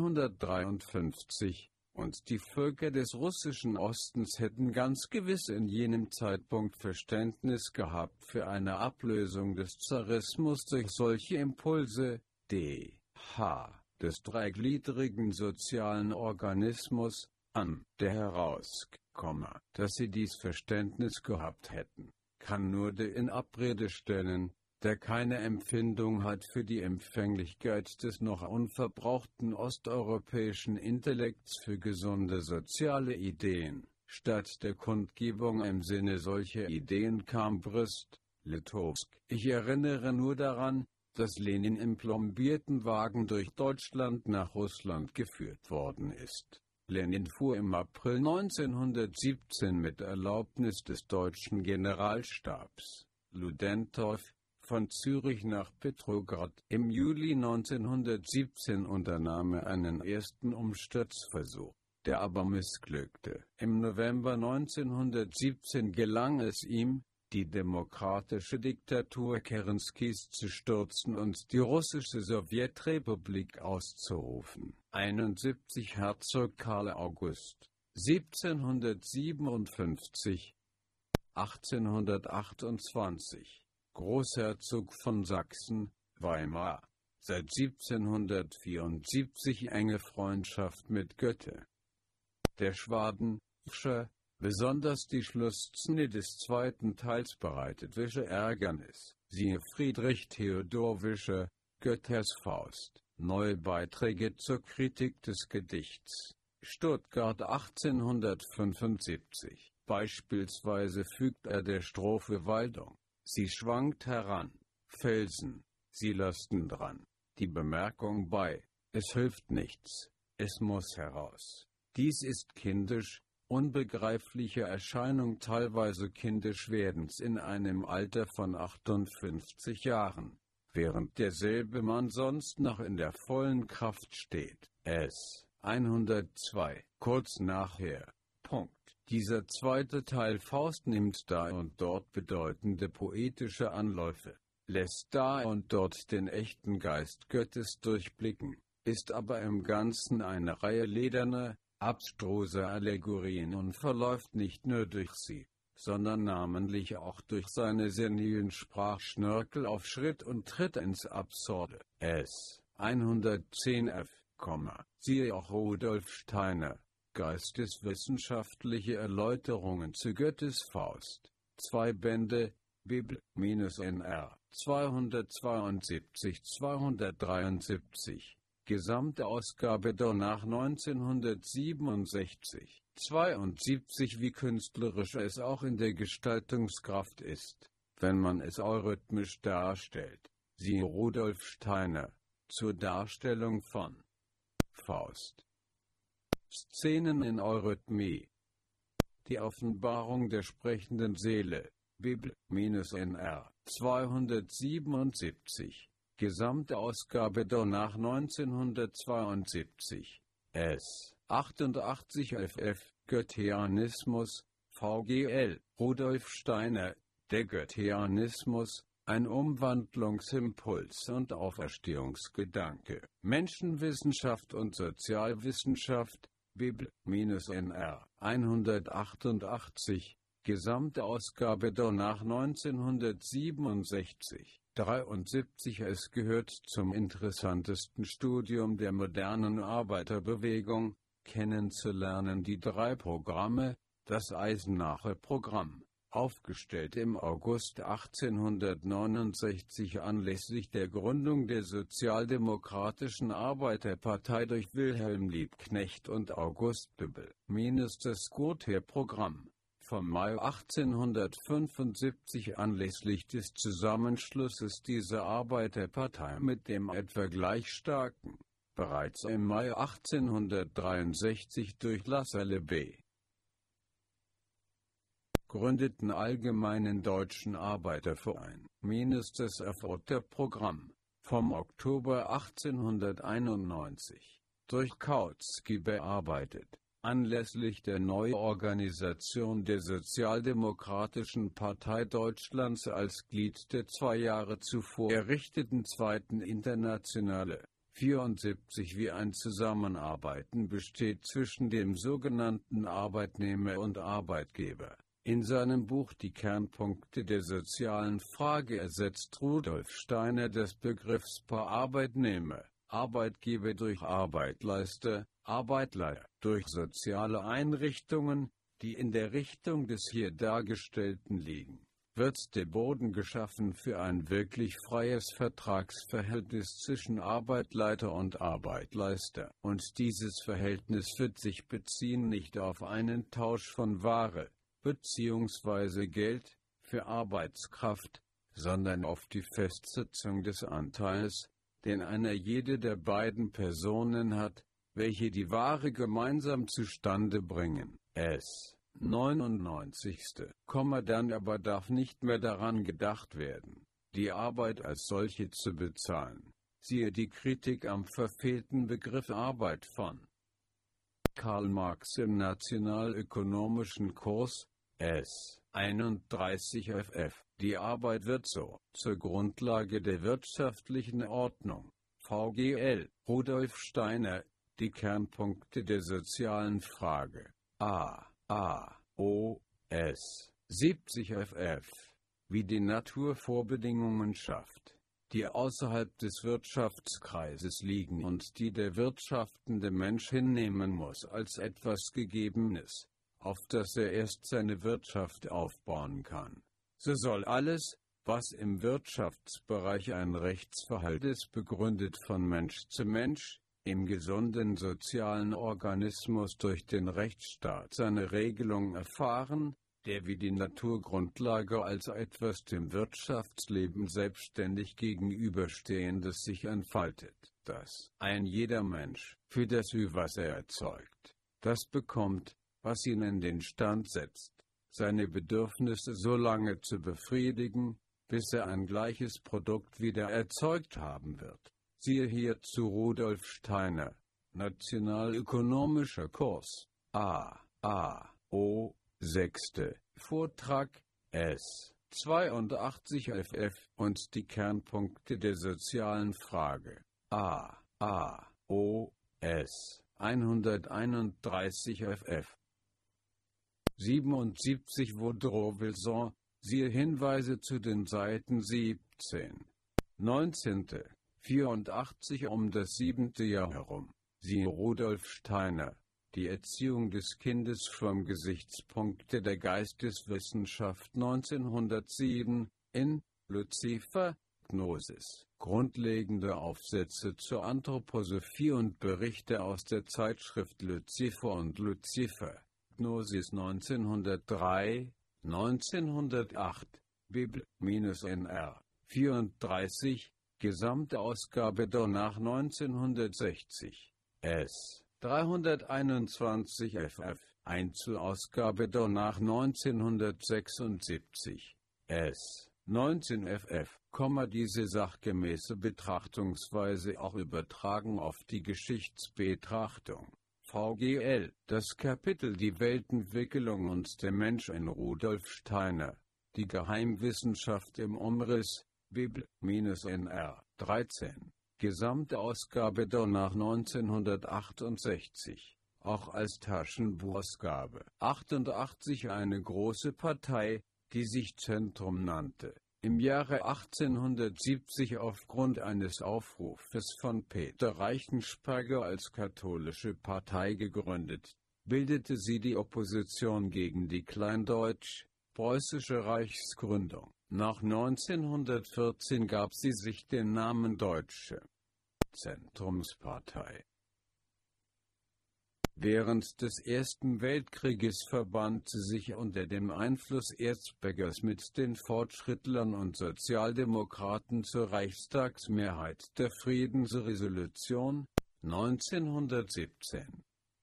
153, und die Völker des russischen Ostens hätten ganz gewiss in jenem Zeitpunkt Verständnis gehabt für eine Ablösung des Zarismus durch solche Impulse, des dreigliedrigen sozialen Organismus, der herauskomme. Dass sie dies Verständnis gehabt hätten, kann nur der in Abrede stellen, der keine Empfindung hat für die Empfänglichkeit des noch unverbrauchten osteuropäischen Intellekts für gesunde soziale Ideen. Statt der Kundgebung im Sinne solcher Ideen kam Brest, Litovsk. Ich erinnere nur daran, dass Lenin im plombierten Wagen durch Deutschland nach Russland geführt worden ist. Lenin fuhr im April 1917 mit Erlaubnis des deutschen Generalstabs, Ludendorff, von Zürich nach Petrograd. Im Juli 1917 unternahm er einen ersten Umsturzversuch, der aber missglückte. Im November 1917 gelang es ihm, die demokratische Diktatur Kerenskys zu stürzen und die russische Sowjetrepublik auszurufen. 71 Herzog Karl August, 1757, 1828, Großherzog von Sachsen, Weimar, seit 1774 enge Freundschaft mit Goethe. Der Schwaben, besonders die Schlussszene des zweiten Teils bereitet Wische Ärgernis. Siehe Friedrich Theodor Wische, Goethes Faust. Neue Beiträge zur Kritik des Gedichts. Stuttgart 1875. Beispielsweise fügt er der Strophe Waldung. Sie schwankt heran. Felsen, sie lasten dran. Die Bemerkung bei. Es hilft nichts. Es muss heraus. Dies ist kindisch, unbegreifliche Erscheinung teilweise kindisch werdens in einem Alter von 58 Jahren, während derselbe Mann sonst noch in der vollen Kraft steht. S. 102. Kurz nachher. Punkt. Dieser zweite Teil Faust nimmt da und dort bedeutende poetische Anläufe, lässt da und dort den echten Geist Gottes durchblicken, ist aber im Ganzen eine Reihe lederner, abstruser Allegorien und verläuft nicht nur durch sie, sondern namentlich auch durch seine senilen Sprachschnörkel auf Schritt und Tritt ins Absurde. S. 110 f. Siehe auch Rudolf Steiner, Geisteswissenschaftliche Erläuterungen zu Goethes Faust. 2 Bände, Bibel-NR, 272-273, gesamte Ausgabe danach 1967, 72. Wie künstlerisch es auch in der Gestaltungskraft ist, wenn man es eurythmisch darstellt. Siehe Rudolf Steiner, zur Darstellung von Faust. Szenen in Eurythmie. Die Offenbarung der sprechenden Seele, Bibel-NR, 277, gesamte Ausgabe danach 1972, S. 88 ff. Goetheanismus, VGL, Rudolf Steiner, der Goetheanismus, ein Umwandlungsimpuls und Auferstehungsgedanke, Menschenwissenschaft und Sozialwissenschaft, Bibel-NR, 188, gesamte Ausgabe danach 1967, 73. Es gehört zum interessantesten Studium der modernen Arbeiterbewegung, kennenzulernen die 3 Programme, das Eisenacher Programm, aufgestellt im August 1869 anlässlich der Gründung der Sozialdemokratischen Arbeiterpartei durch Wilhelm Liebknecht und August Bebel, das Gotha-Programm, vom Mai 1875 anlässlich des Zusammenschlusses dieser Arbeiterpartei mit dem etwa gleich starken, bereits im Mai 1863 durch Lassalle B. gründeten Allgemeinen Deutschen Arbeiterverein, das Erfurter Programm, vom Oktober 1891, durch Kautsky bearbeitet, anlässlich der Neuorganisation der Sozialdemokratischen Partei Deutschlands als Glied der 2 Jahre zuvor errichteten Zweiten Internationale, 74 wie ein Zusammenarbeiten besteht zwischen dem sogenannten Arbeitnehmer und Arbeitgeber. In seinem Buch Die Kernpunkte der sozialen Frage ersetzt Rudolf Steiner das Begriffspaar Arbeitnehmer, Arbeitgeber durch Arbeitleister, Arbeitleiher durch soziale Einrichtungen, die in der Richtung des hier Dargestellten liegen. Wird der Boden geschaffen für ein wirklich freies Vertragsverhältnis zwischen Arbeitleiter und Arbeitleister, und dieses Verhältnis wird sich beziehen nicht auf einen Tausch von Ware bzw. Geld für Arbeitskraft, sondern auf die Festsetzung des Anteils, den einer jede der beiden Personen hat, welche die Ware gemeinsam zustande bringen. S. 99. Dann aber darf nicht mehr daran gedacht werden, die Arbeit als solche zu bezahlen. Siehe die Kritik am verfehlten Begriff Arbeit von Karl Marx im Nationalökonomischen Kurs, S. 31 ff. Die Arbeit wird so zur Grundlage der wirtschaftlichen Ordnung. VGL, Rudolf Steiner, die Kernpunkte der sozialen Frage. O. S. 70 ff. Wie die Natur Vorbedingungen schafft, die außerhalb des Wirtschaftskreises liegen und die der wirtschaftende Mensch hinnehmen muss als etwas Gegebenes, auf das er erst seine Wirtschaft aufbauen kann. So soll alles, was im Wirtschaftsbereich ein Rechtsverhältnis begründet von Mensch zu Mensch, im gesunden sozialen Organismus durch den Rechtsstaat seine Regelung erfahren, der wie die Naturgrundlage als etwas dem Wirtschaftsleben selbstständig gegenüberstehendes sich entfaltet, das ein jeder Mensch, für das was er erzeugt, das bekommt, was ihn in den Stand setzt, seine Bedürfnisse so lange zu befriedigen, bis er ein gleiches Produkt wieder erzeugt haben wird. Siehe hierzu Rudolf Steiner, Nationalökonomischer Kurs, A.O. 6. Vortrag, S. 82 ff. und die Kernpunkte der sozialen Frage, A.O. S. 131 ff. 77 Woodrow Wilson, siehe Hinweise zu den Seiten 17. 19. 84 um das 7. Jahr herum, siehe Rudolf Steiner, die Erziehung des Kindes vom Gesichtspunkte der Geisteswissenschaft 1907, in Lucifer, Gnosis, grundlegende Aufsätze zur Anthroposophie und Berichte aus der Zeitschrift Lucifer und Lucifer, Gnosis 1903, 1908, Bibel-NR, 34, Gesamtausgabe danach 1960, S. 321 ff. Einzelausgabe danach 1976, S. 19 ff. Diese sachgemäße Betrachtungsweise auch übertragen auf die Geschichtsbetrachtung. VGL, das Kapitel Die Weltentwicklung und der Mensch in Rudolf Steiner, die Geheimwissenschaft im Umriss, Bibel-NR, 13. Gesamtausgabe danach 1968, auch als Taschenbuchausgabe. 88 eine große Partei, die sich Zentrum nannte, im Jahre 1870 aufgrund eines Aufrufes von Peter Reichensperger als katholische Partei gegründet, bildete sie die Opposition gegen die kleindeutsch-preußische Reichsgründung. Nach 1914 gab sie sich den Namen Deutsche Zentrumspartei. Während des Ersten Weltkrieges verband sie sich unter dem Einfluss Erzbergers mit den Fortschrittlern und Sozialdemokraten zur Reichstagsmehrheit der Friedensresolution 1917.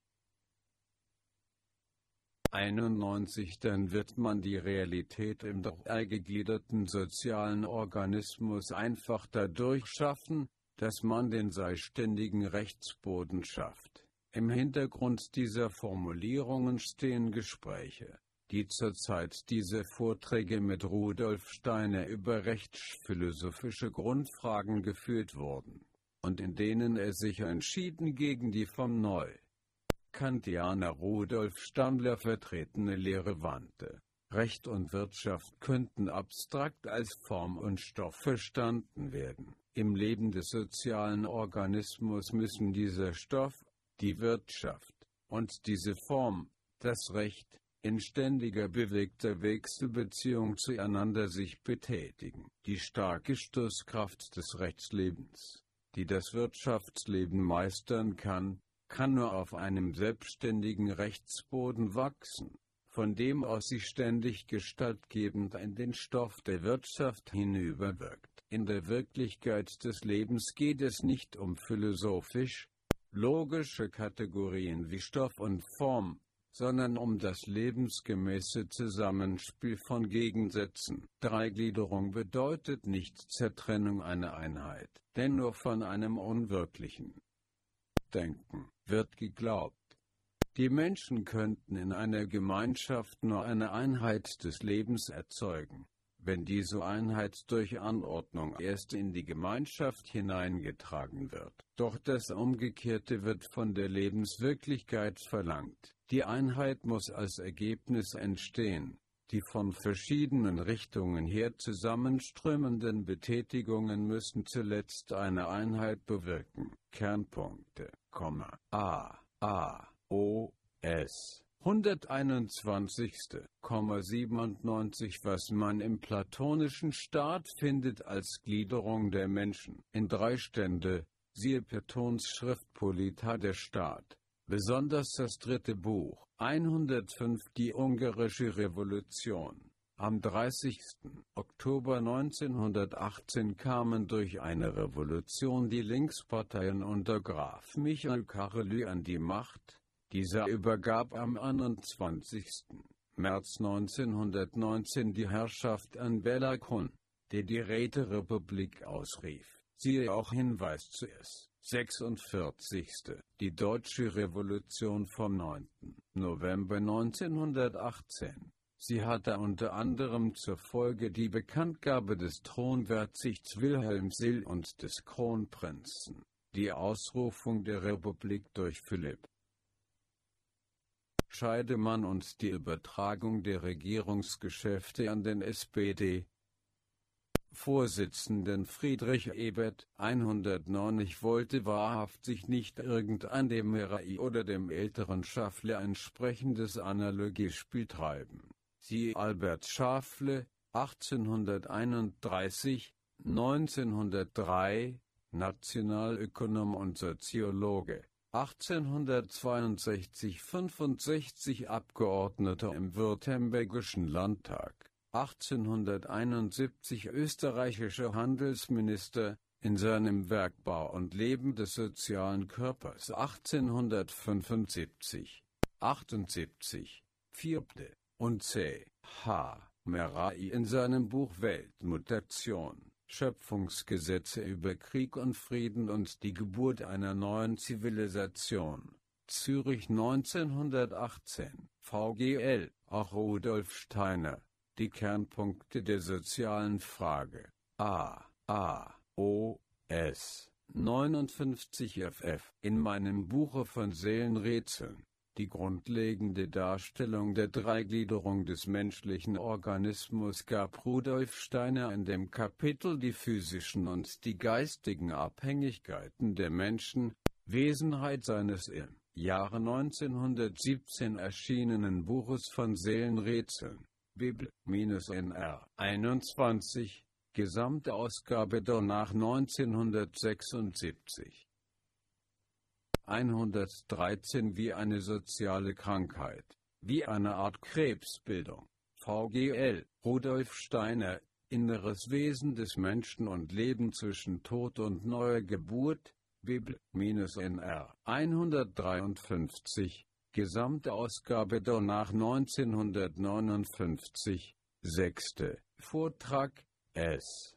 91. Dann wird man die Realität im dreigegliederten sozialen Organismus einfach dadurch schaffen, dass man den seiständigen Rechtsboden schafft. Im Hintergrund dieser Formulierungen stehen Gespräche, die zurzeit diese Vorträge mit Rudolf Steiner über rechtsphilosophische Grundfragen geführt wurden, und in denen er sich entschieden gegen die vom Kantianer Rudolf Steiner vertretene Lehre wandte. Recht und Wirtschaft könnten abstrakt als Form und Stoff verstanden werden. Im Leben des sozialen Organismus müssen dieser Stoff, die Wirtschaft, und diese Form, das Recht, in ständiger bewegter Wechselbeziehung zueinander sich betätigen. Die starke Stoßkraft des Rechtslebens, die das Wirtschaftsleben meistern kann nur auf einem selbstständigen Rechtsboden wachsen, von dem aus sie ständig gestaltgebend in den Stoff der Wirtschaft hinüberwirkt. In der Wirklichkeit des Lebens geht es nicht um philosophisch-logische Kategorien wie Stoff und Form, sondern um das lebensgemäße Zusammenspiel von Gegensätzen. Dreigliederung bedeutet nicht Zertrennung einer Einheit, denn nur von einem unwirklichen Denken wird geglaubt, die Menschen könnten in einer Gemeinschaft nur eine Einheit des Lebens erzeugen, wenn diese Einheit durch Anordnung erst in die Gemeinschaft hineingetragen wird. Doch das Umgekehrte wird von der Lebenswirklichkeit verlangt. Die Einheit muss als Ergebnis entstehen. Die von verschiedenen Richtungen her zusammenströmenden Betätigungen müssen zuletzt eine Einheit bewirken. Kernpunkte, O, S. 121. 97. Was man im platonischen Staat findet als Gliederung der Menschen in 3 Stände, Siehe Platons Schriftpolita der Staat. Besonders das dritte Buch. 105 Die ungarische Revolution. Am 30. Oktober 1918 kamen durch eine Revolution die Linksparteien unter Graf Michael Karelý an die Macht. Dieser übergab am 21. März 1919 die Herrschaft an Bela Kun, der die Räterepublik ausrief. Siehe auch Hinweis zu S. 46. Die Deutsche Revolution vom 9. November 1918. Sie hatte unter anderem zur Folge die Bekanntgabe des Thronverzichts Wilhelms Ill und des Kronprinzen, die Ausrufung der Republik durch Philipp Scheidemann und die Übertragung der Regierungsgeschäfte an den SPD-Vorsitzenden Friedrich Ebert. 109. Ich wollte wahrhaft sich nicht irgendein dem Merai oder dem älteren Schaffle ein sprechendes Analogiespiel treiben. Siehe Albert Schafle, 1831, 1903, Nationalökonom und Soziologe, 1862–65 Abgeordneter im Württembergischen Landtag, 1871 österreichischer Handelsminister, in seinem Werk Bau und Leben des sozialen Körpers 1875, 78, Vierble und C. H. Merai in seinem Buch Weltmutation, Schöpfungsgesetze über Krieg und Frieden und die Geburt einer neuen Zivilisation. Zürich 1918, VGL, auch Rudolf Steiner, die Kernpunkte der sozialen Frage. A.O.S. 59 ff. In meinem Buche von Seelenrätseln. Die grundlegende Darstellung der Dreigliederung des menschlichen Organismus gab Rudolf Steiner in dem Kapitel Die physischen und die geistigen Abhängigkeiten der Menschen, Wesenheit seines im Jahre 1917 erschienenen Buches von Seelenrätseln, Bibel-NR 21, Gesamtausgabe danach 1976. 113 Wie eine soziale Krankheit, wie eine Art Krebsbildung. VGL, Rudolf Steiner, Inneres Wesen des Menschen und Leben zwischen Tod und neuer Geburt, Bibel-NR 153, Gesamtausgabe danach 1959, 6. Vortrag, S.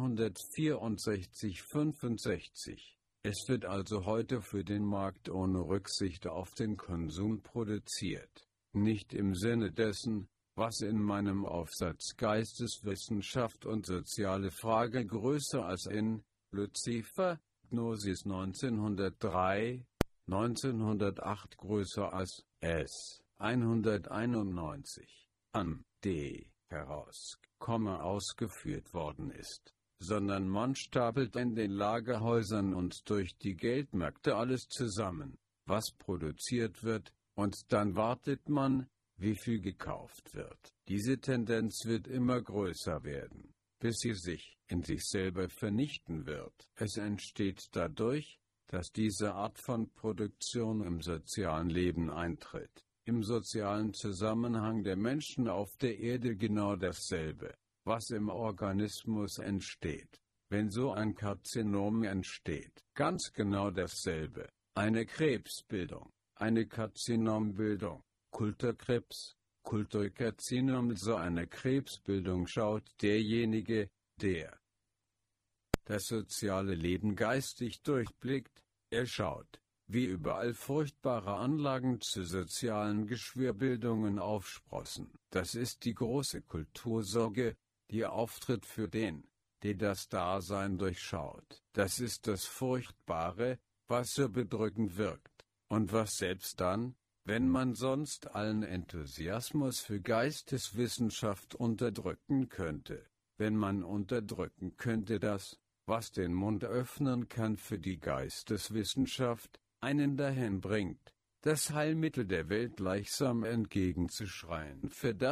164–65. Es wird also heute für den Markt ohne Rücksicht auf den Konsum produziert, nicht im Sinne dessen, was in meinem Aufsatz Geisteswissenschaft und soziale Frage größer als in Lucifer, Gnosis 1903, 1908 größer als S. 191, an D. heraus, ausgeführt worden ist, sondern man stapelt in den Lagerhäusern und durch die Geldmärkte alles zusammen, was produziert wird, und dann wartet man, wie viel gekauft wird. Diese Tendenz wird immer größer werden, bis sie sich in sich selber vernichten wird. Es entsteht dadurch, dass diese Art von Produktion im sozialen Leben eintritt. Im sozialen Zusammenhang der Menschen auf der Erde genau dasselbe, was im Organismus entsteht, wenn so ein Karzinom entsteht. Ganz genau dasselbe. Eine Krebsbildung, eine Karzinombildung, Kulturkrebs, Kulturkarzinom. So eine Krebsbildung schaut derjenige, der das soziale Leben geistig durchblickt, er schaut, wie überall furchtbare Anlagen zu sozialen Geschwürbildungen aufsprossen. Das ist die große Kultursorge, die auftritt für den, der das Dasein durchschaut. Das ist das Furchtbare, was so bedrückend wirkt, und was selbst dann, wenn man sonst allen Enthusiasmus für Geisteswissenschaft unterdrücken könnte, wenn man unterdrücken könnte das, was den Mund öffnen kann für die Geisteswissenschaft, einen dahin bringt, das Heilmittel der Welt gleichsam entgegenzuschreien für das,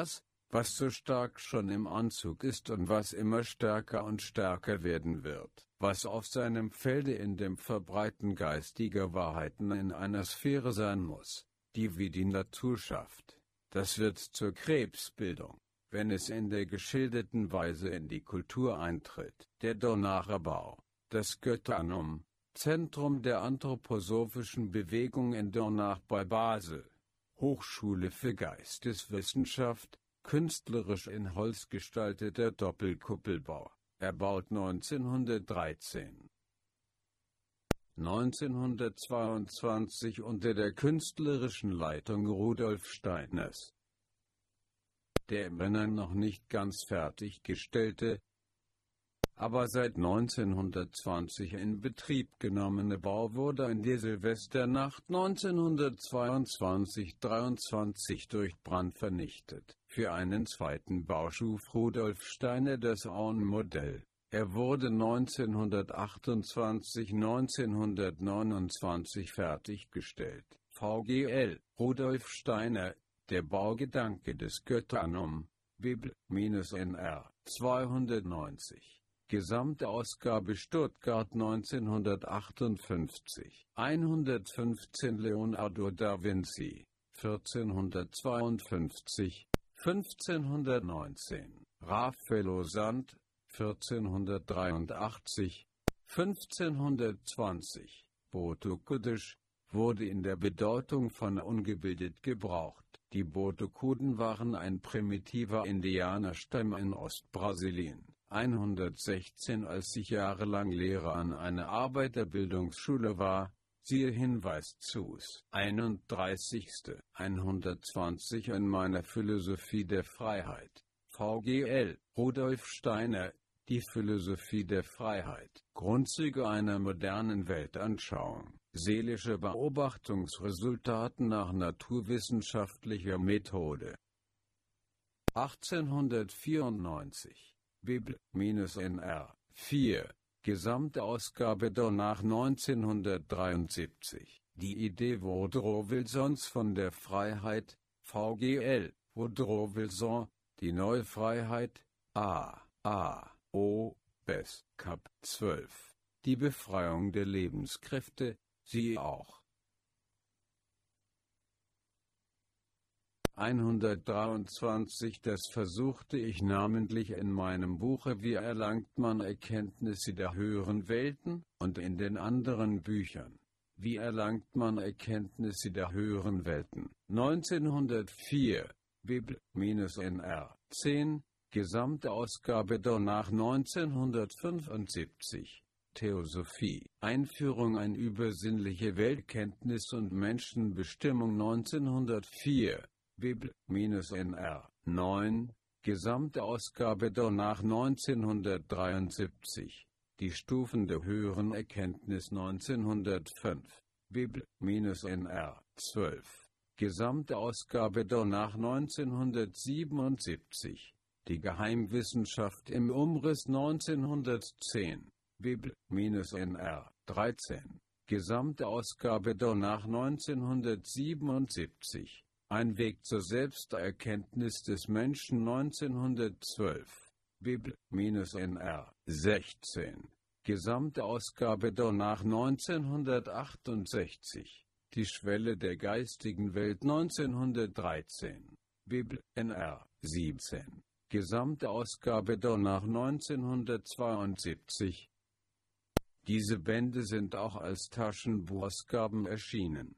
was so stark schon im Anzug ist und was immer stärker und stärker werden wird, was auf seinem Felde in dem Verbreiten geistiger Wahrheiten in einer Sphäre sein muss, die wie die Natur schafft. Das wird zur Krebsbildung, wenn es in der geschilderten Weise in die Kultur eintritt. Der Donacher Bau, das Götternum, Zentrum der anthroposophischen Bewegung in Dornach bei Basel, Hochschule für Geisteswissenschaft, künstlerisch in Holz gestalteter Doppelkuppelbau, erbaut 1913. 1922 unter der künstlerischen Leitung Rudolf Steiners. Der im Innern noch nicht ganz fertiggestellte, aber seit 1920 in Betrieb genommene Bau wurde in der Silvesternacht 1922/23 durch Brand vernichtet. Für einen zweiten Bau schuf Rudolf Steiner das Auen-Modell. Er wurde 1928/1929 fertiggestellt. VGL, Rudolf Steiner, der Baugedanke des Götternum, Bibl-NR, 290. Gesamte Ausgabe Stuttgart 1958. 115 Leonardo da Vinci, 1452, 1519. Raffaello Sand, 1483, 1520. Boto-Kudisch wurde in der Bedeutung von ungebildet gebraucht. Die Boto-Kuden waren ein primitiver Indianerstamm in Ostbrasilien. 116. Als ich jahrelang Lehrer an einer Arbeiterbildungsschule war, siehe Hinweis ZUS. 31. 120 in meiner Philosophie der Freiheit. VGL, Rudolf Steiner, die Philosophie der Freiheit. Grundzüge einer modernen Weltanschauung. Seelische Beobachtungsresultate nach naturwissenschaftlicher Methode. 1894. Bibl-NR 4. Gesamte Ausgabe Dornach 1973. Die Idee Woodrow Wilsons von der Freiheit, VGL, Woodrow Wilson, die neue Freiheit, O. Bess, Kap. 12. Die Befreiung der Lebenskräfte, siehe auch. 123. Das versuchte ich namentlich in meinem Buche Wie erlangt man Erkenntnisse der höheren Welten und in den anderen Büchern. Wie erlangt man Erkenntnisse der höheren Welten? 1904. Bibl-NR 10. Gesamte Ausgabe Dornach 1975. Theosophie. Einführung in übersinnliche Weltkenntnis und Menschenbestimmung 1904. Bibl-NR 9. Gesamte Ausgabe Dornach 1973. Die Stufen der höheren Erkenntnis 1905. Bibl-NR 12. Gesamte Ausgabe Dornach 1977. Die Geheimwissenschaft im Umriss 1910. Bibl-NR 13. Gesamte Ausgabe Dornach 1977. Ein Weg zur Selbsterkenntnis des Menschen 1912. Bibl-NR 16. Gesamte Ausgabe Dornach 1968. Die Schwelle der geistigen Welt 1913. Bibl-NR 17. Gesamte Ausgabe Dornach 1972. Diese Bände sind auch als Taschenbuchausgaben erschienen.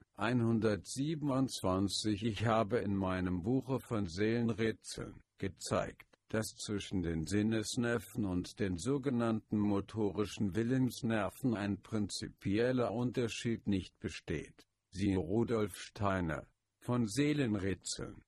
127. Ich habe in meinem Buche von Seelenrätseln gezeigt, dass zwischen den Sinnesnerven und den sogenannten motorischen Willensnerven ein prinzipieller Unterschied nicht besteht. Siehe Rudolf Steiner, von Seelenrätseln.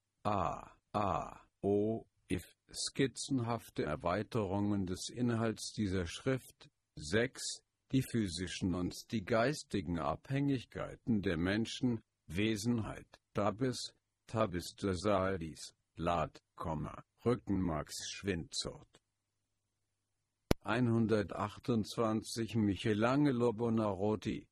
Skizzenhafte Erweiterungen des Inhalts dieser Schrift. 6. Die physischen und die geistigen Abhängigkeiten der Menschen, Wesenheit, Tabis tosalis, Lat, Rückenmarksschwindsucht. 128 Michelangelo Buonarroti,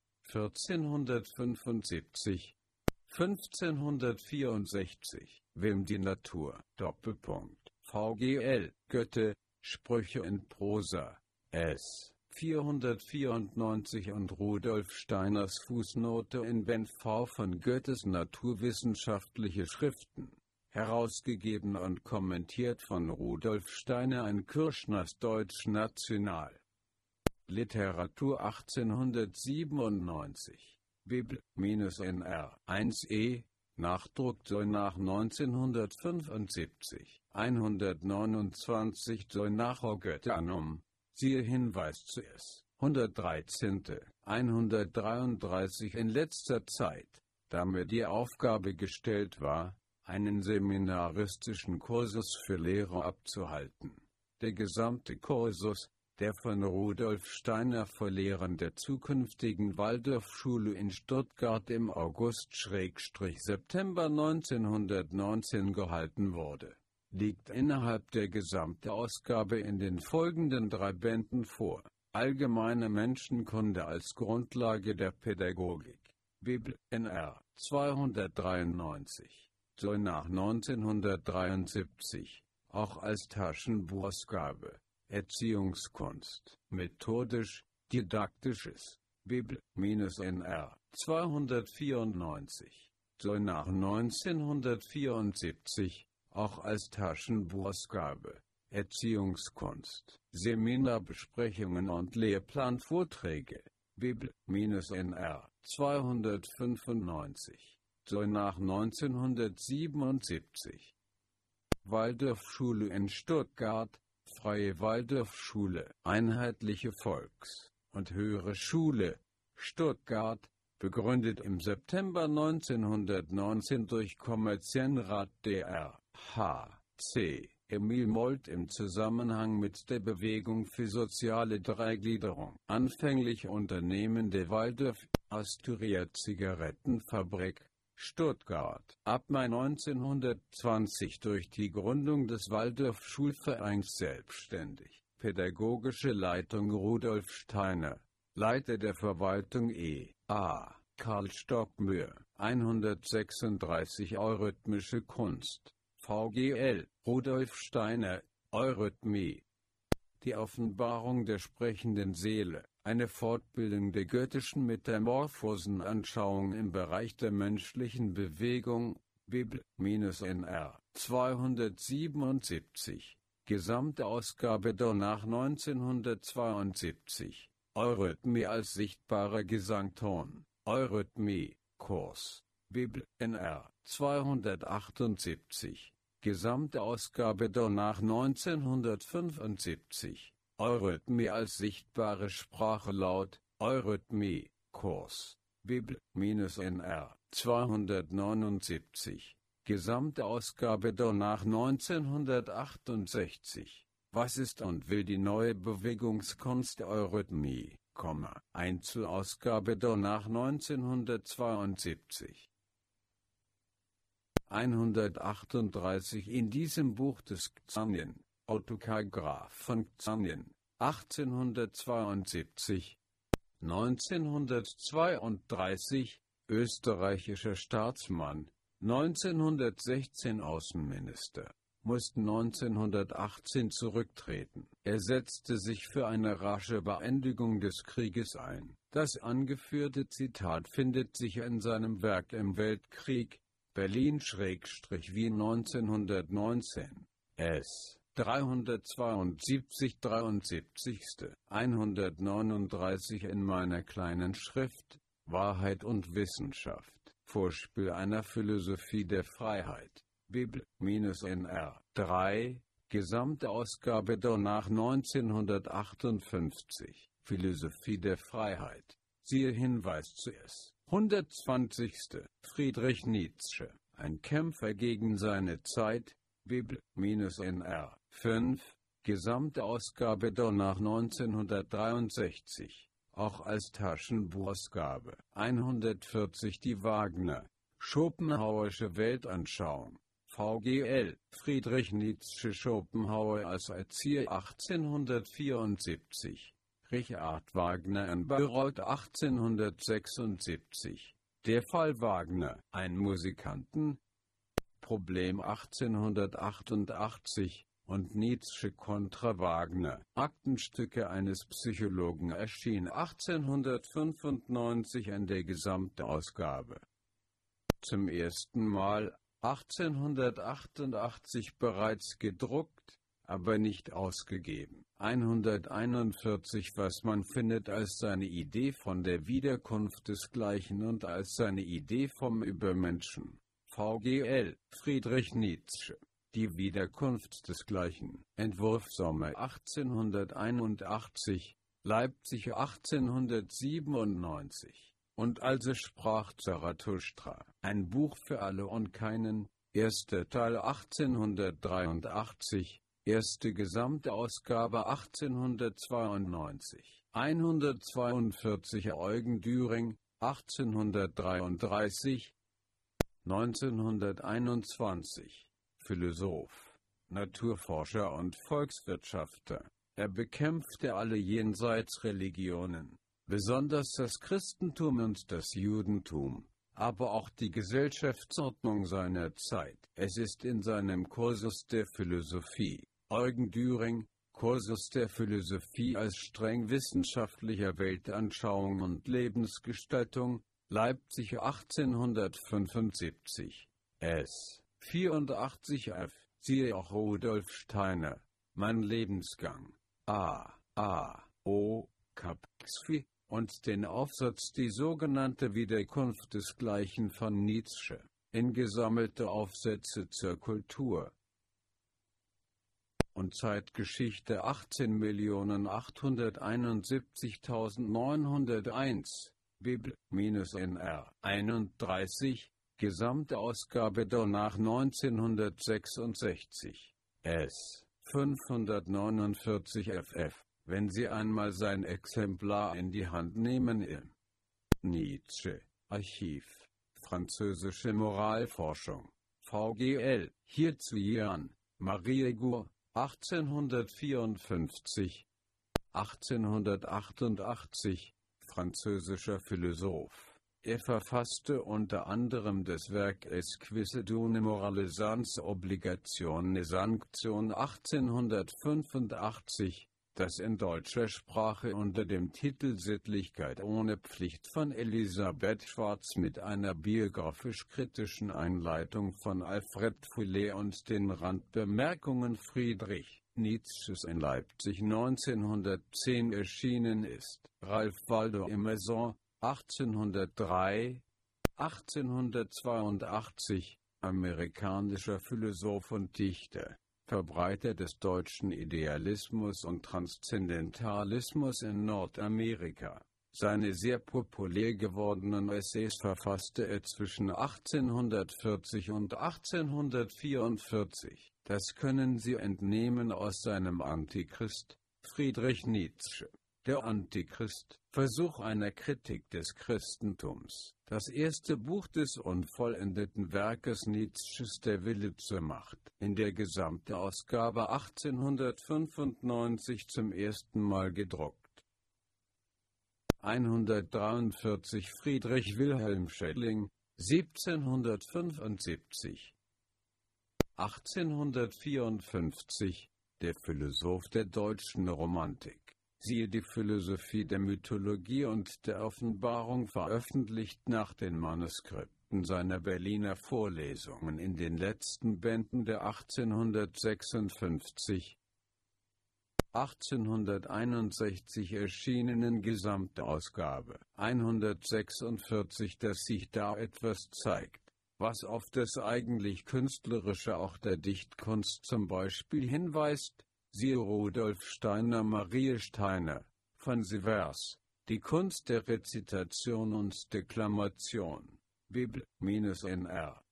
1475, 1564, Wem die Natur, Doppelpunkt. VGL, Goethe, Sprüche in Prosa, S. 494 und Rudolf Steiners Fußnote in Band V von Goethes Naturwissenschaftliche Schriften, herausgegeben und kommentiert von Rudolf Steiner in Kürschners Deutsch National. Literatur 1897, Bibel-NR 1e, Nachdruck nach 1975, 129 nach Goethe Annum, siehe Hinweis zu S. 113. 133 in letzter Zeit, da mir die Aufgabe gestellt war, einen seminaristischen Kursus für Lehrer abzuhalten. Der gesamte Kursus, der von Rudolf Steiner für Lehrern der zukünftigen Waldorfschule in Stuttgart im August/September 1919 gehalten wurde, liegt innerhalb der Gesamtausgabe in den folgenden 3 Bänden vor. Allgemeine Menschenkunde als Grundlage der Pädagogik. Bibel-NR 293. So nach 1973, auch als Taschenbuchausgabe. Erziehungskunst, methodisch, didaktisches. Bibel-NR 294. So nach 1974, auch als Taschenbuchausgabe. Erziehungskunst, Seminarbesprechungen und Lehrplanvorträge. Bibel-NR 295. So nach 1977. Waldorfschule in Stuttgart, Freie Waldorfschule, Einheitliche Volks- und Höhere Schule, Stuttgart, begründet im September 1919 durch Kommerzienrat Dr. H.C. Emil Molt im Zusammenhang mit der Bewegung für soziale Dreigliederung. Anfänglich Unternehmen der Waldorf Astoria Zigarettenfabrik, Stuttgart. Ab Mai 1920 durch die Gründung des Waldorf-Schulvereins selbstständig. Pädagogische Leitung Rudolf Steiner. Leiter der Verwaltung E.A. Karl Stockmühr. 136 Eurythmische Kunst. VGL. Rudolf Steiner. Eurythmie. Die Offenbarung der sprechenden Seele. Eine Fortbildung der goethischen Metamorphosenanschauung im Bereich der menschlichen Bewegung. Bibel-NR 277. Gesamte Ausgabe danach 1972. Eurythmie als sichtbarer Gesangton. Eurythmie, Kurs. Bibel-NR 278. Gesamte Ausgabe danach 1975. Eurythmie als sichtbare Sprache laut. Eurythmie, Kurs. Bibel-NR 279. Gesamte Ausgabe danach 1968. Was ist und will die neue Bewegungskunst der Eurythmie, Einzelausgabe danach 1972. 138 in diesem Buch des Xanien, Autokargraph von Xanien, 1872, 1932, österreichischer Staatsmann, 1916 Außenminister, musste 1918 zurücktreten. Er setzte sich für eine rasche Beendigung des Krieges ein. Das angeführte Zitat findet sich in seinem Werk Im Weltkrieg, Berlin-Wien 1919, S. 372 73. 139 in meiner kleinen Schrift, Wahrheit und Wissenschaft, Vorspiel einer Philosophie der Freiheit, Bibel-NR 3, gesamte Ausgabe danach 1958, Philosophie der Freiheit, siehe Hinweis zu S. 120. Friedrich Nietzsche, ein Kämpfer gegen seine Zeit, Bibel-NR 5, gesamte Ausgabe danach 1963, auch als Taschenbuchausgabe. 140 die Wagner, Schopenhauersche Weltanschauung, VGL, Friedrich Nietzsche Schopenhauer als Erzieher 1874, Richard Wagner in Bayreuth 1876, der Fall Wagner, ein Musikanten, Problem 1888, und Nietzsche kontra Wagner. Aktenstücke eines Psychologen erschien 1895 in der Gesamtausgabe. Zum ersten Mal 1888 bereits gedruckt, aber nicht ausgegeben. 141 Was man findet als seine Idee von der Wiederkunft desgleichen und als seine Idee vom Übermenschen. VGL, Friedrich Nietzsche. Die Wiederkunft desgleichen. Entwurf Sommer 1881, Leipzig 1897. Und also sprach Zarathustra. Ein Buch für alle und keinen. Erster Teil 1883. Erste Gesamtausgabe 1892. 142 Eugen Düring, 1833. 1921. Philosoph, Naturforscher und Volkswirtschaftler. Er bekämpfte alle Jenseitsreligionen, besonders das Christentum und das Judentum, aber auch die Gesellschaftsordnung seiner Zeit. Es ist in seinem Cursus der Philosophie, Eugen Düring, Cursus der Philosophie als streng wissenschaftlicher Weltanschauung und Lebensgestaltung, Leipzig 1875, s. 84 f. Siehe auch Rudolf Steiner, Mein Lebensgang, O. Kapsky, und den Aufsatz Die sogenannte Wiederkunft desgleichen von Nietzsche, in gesammelte Aufsätze zur Kultur und Zeitgeschichte 18.871.901, Bibel-NR 31, Gesamtausgabe danach 1966, s. 549 ff. Wenn Sie einmal sein Exemplar in die Hand nehmen im Nietzsche, Archiv, französische Moralforschung, VGL, hierzu Jan, Marie Gour, 1854, 1888, französischer Philosoph. Er verfasste unter anderem das Werk Esquisse d'une morale sans obligation et sanction 1885, das in deutscher Sprache unter dem Titel Sittlichkeit ohne Pflicht von Elisabeth Schwarz mit einer biografisch-kritischen Einleitung von Alfred Fouillet und den Randbemerkungen Friedrich Nietzsches in Leipzig 1910 erschienen ist. Ralph Waldo Emerson, 1803, 1882, amerikanischer Philosoph und Dichter, Verbreiter des deutschen Idealismus und Transzendentalismus in Nordamerika. Seine sehr populär gewordenen Essays verfasste er zwischen 1840 und 1844. Das können Sie entnehmen aus seinem Antichrist, Friedrich Nietzsche. Der Antichrist, Versuch einer Kritik des Christentums. Das erste Buch des unvollendeten Werkes Nietzsches Der Wille zur Macht. In der Gesamtausgabe 1895 zum ersten Mal gedruckt. 143 Friedrich Wilhelm Schelling, 1775. 1854, der Philosoph der deutschen Romantik. Siehe die Philosophie der Mythologie und der Offenbarung, veröffentlicht nach den Manuskripten seiner Berliner Vorlesungen in den letzten Bänden der 1856, 1861 erschienenen Gesamtausgabe 146, dass sich da etwas zeigt, was auf das eigentlich Künstlerische auch der Dichtkunst zum Beispiel hinweist. Siehe Rudolf Steiner, Marie Steiner, von Sivers, die Kunst der Rezitation und Deklamation, Bibel-NR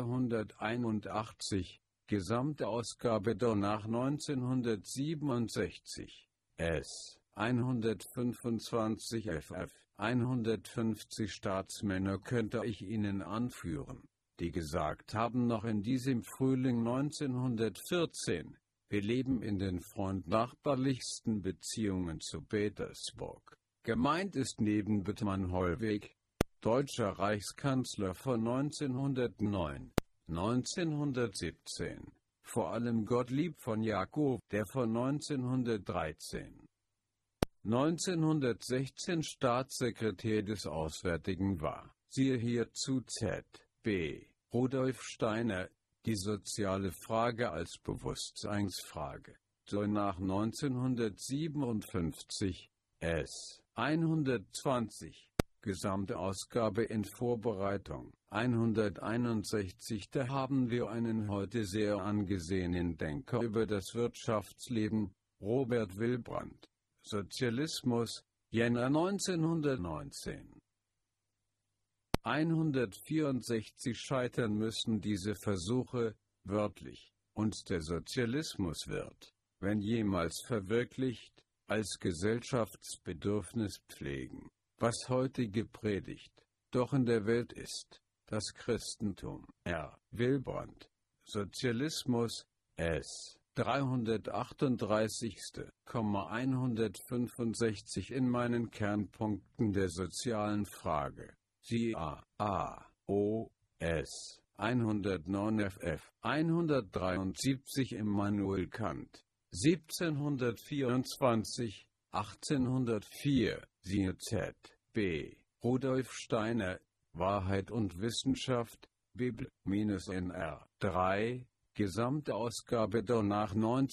281, Gesamtausgabe danach 1967, s. 125 ff. 150 Staatsmänner könnte ich Ihnen anführen, die gesagt haben noch in diesem Frühling 1914, wir leben in den freund-nachbarlichsten Beziehungen zu Petersburg. Gemeint ist neben Bethmann Hollweg, deutscher Reichskanzler von 1909, 1917, vor allem Gottlieb von Jacob, der von 1916 Staatssekretär des Auswärtigen war. Siehe hierzu Z.B. Rudolf Steiner, die soziale Frage als Bewusstseinsfrage. So nach 1957, S. 120, gesamte Ausgabe in Vorbereitung, 161. Da haben wir einen heute sehr angesehenen Denker über das Wirtschaftsleben, Robert Wilbrand. Sozialismus, Jänner 1919. 164 scheitern müssen diese Versuche, wörtlich, und der Sozialismus wird, wenn jemals verwirklicht, als Gesellschaftsbedürfnis pflegen, was heute gepredigt, doch in der Welt ist, das Christentum. R. Wilbrand. Sozialismus, S. 338. 165 in meinen Kernpunkten der sozialen Frage. Siehe A. S. 109 ff. 173 Immanuel Kant. 1724, 1804, siehe Z.B. Rudolf Steiner, Wahrheit und Wissenschaft, Bibel-NR 3, gesamte Ausgabe danach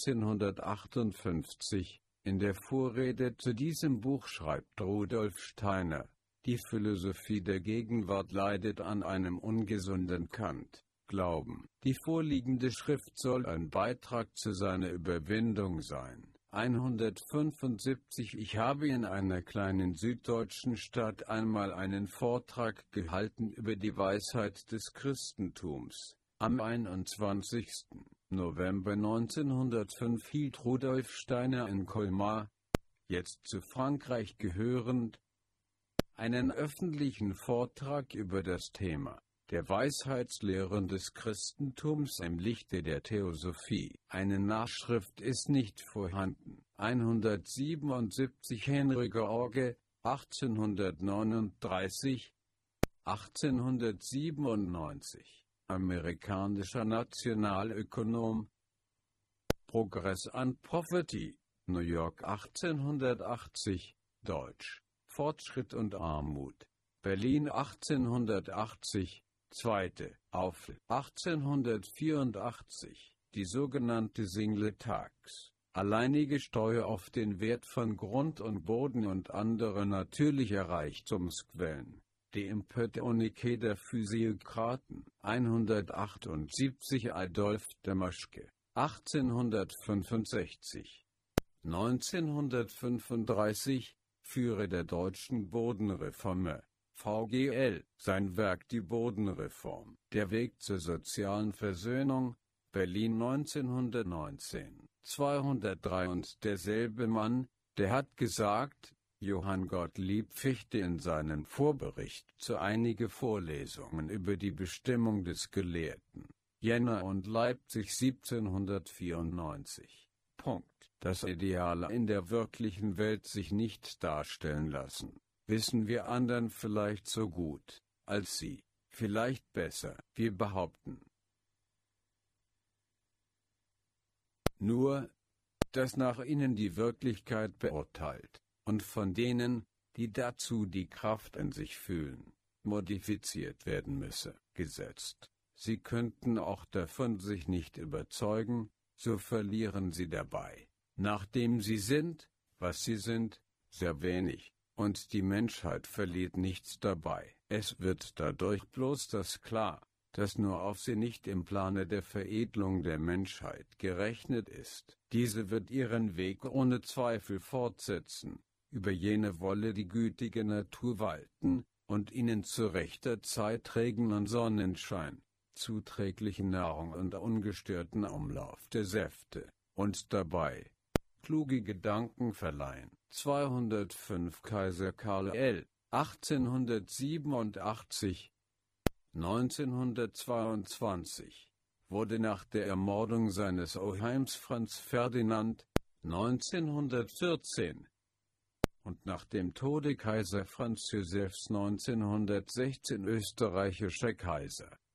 1958. In der Vorrede zu diesem Buch schreibt Rudolf Steiner, die Philosophie der Gegenwart leidet an einem ungesunden Kant-Glauben. Die vorliegende Schrift soll ein Beitrag zu seiner Überwindung sein. 175 Ich habe in einer kleinen süddeutschen Stadt einmal einen Vortrag gehalten über die Weisheit des Christentums. Am 21. November 1905 hielt Rudolf Steiner in Colmar, jetzt zu Frankreich gehörend, einen öffentlichen Vortrag über das Thema der Weisheitslehren des Christentums im Lichte der Theosophie. Eine Nachschrift ist nicht vorhanden. 177 Henry George, 1839, 1897, amerikanischer Nationalökonom. Progress and Poverty, New York 1880, Deutsch. Fortschritt und Armut, Berlin 1880, zweite Auflage 1884, die sogenannte Single Tax, alleinige Steuer auf den Wert von Grund und Boden und andere natürliche Reichtumsquellen, die Empörte der Physiokraten, 178 Adolf Damaschke, 1865, 1935, Führer der deutschen Bodenreformer, VGL, sein Werk Die Bodenreform, der Weg zur sozialen Versöhnung, Berlin 1919, 203 und derselbe Mann, der hat gesagt, Johann Gottlieb Fichte in seinem Vorbericht zu einige Vorlesungen über die Bestimmung des Gelehrten, Jena und Leipzig 1794. Punkt. Dass Ideale in der wirklichen Welt sich nicht darstellen lassen, wissen wir anderen vielleicht so gut, als sie, vielleicht besser, wir behaupten. Nur, dass nach ihnen die Wirklichkeit beurteilt, und von denen, die dazu die Kraft in sich fühlen, modifiziert werden müsse, gesetzt. Sie könnten auch davon sich nicht überzeugen, so verlieren sie dabei, nachdem sie sind, was sie sind, sehr wenig, und die Menschheit verliert nichts dabei. Es wird dadurch bloß das klar, dass nur auf sie nicht im Plane der Veredelung der Menschheit gerechnet ist. Diese wird ihren Weg ohne Zweifel fortsetzen, über jene wolle die gütige Natur walten, und ihnen zu rechter Zeit Regen und Sonnenschein, zuträgliche Nahrung und ungestörten Umlauf der Säfte, und dabei kluge Gedanken verleihen. 205 Kaiser Karl L. 1887, 1922, wurde nach der Ermordung seines Oheims Franz Ferdinand, 1914, und nach dem Tode Kaiser Franz Josefs 1916 österreichischer Kaiser.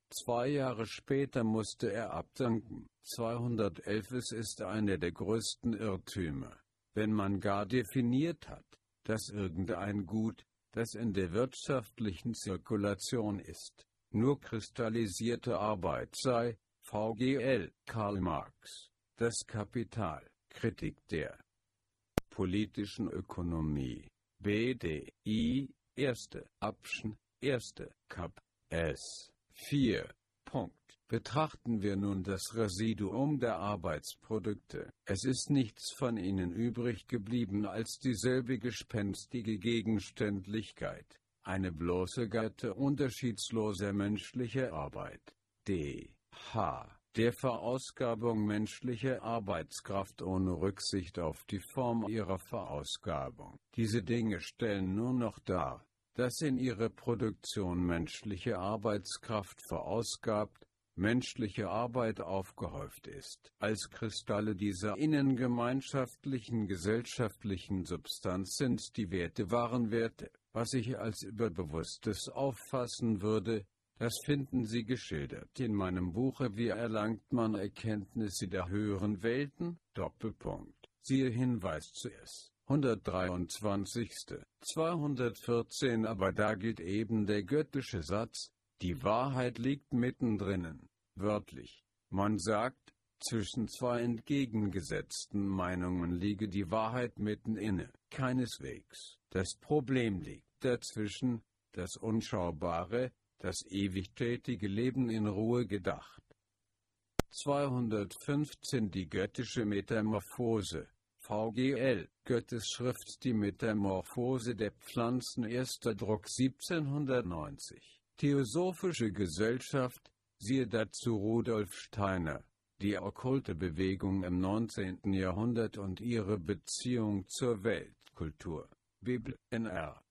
2 Jahre später musste er abdanken. 211. Es ist einer der größten Irrtümer, wenn man gar definiert hat, dass irgendein Gut, das in der wirtschaftlichen Zirkulation ist, nur kristallisierte Arbeit sei. VGL Karl Marx, Das Kapital, Kritik der politischen Ökonomie, BDI, 1. Abschnitt, 1. Kap. S. 4. Punkt. Betrachten wir nun das Residuum der Arbeitsprodukte. Es ist nichts von ihnen übrig geblieben als dieselbe gespenstige Gegenständlichkeit, eine bloße Gatte unterschiedsloser menschlicher Arbeit. D.H. Der Verausgabung menschlicher Arbeitskraft ohne Rücksicht auf die Form ihrer Verausgabung. Diese Dinge stellen nur noch dar, dass in ihrer Produktion menschliche Arbeitskraft verausgabt, menschliche Arbeit aufgehäuft ist. Als Kristalle dieser innengemeinschaftlichen gesellschaftlichen Substanz sind die Werte wahren Werte. Was ich als Überbewusstes auffassen würde, das finden Sie geschildert in meinem Buche Wie erlangt man Erkenntnisse der höheren Welten? Doppelpunkt. Siehe Hinweis zu S. 123. 214. Aber da gilt eben der göttliche Satz, die Wahrheit liegt mittendrin. Wörtlich. Man sagt, zwischen zwei entgegengesetzten Meinungen liege die Wahrheit mitten inne. Keineswegs. Das Problem liegt dazwischen, das Unschaubare, das ewig tätige Leben in Ruhe gedacht. 215. Die göttische Metamorphose. VGL, Goethes Schrift Die Metamorphose der Pflanzen, 1. Druck 1790. Theosophische Gesellschaft, siehe dazu Rudolf Steiner. Die okkulte Bewegung im 19. Jahrhundert und ihre Beziehung zur Weltkultur. Bibel, Nr.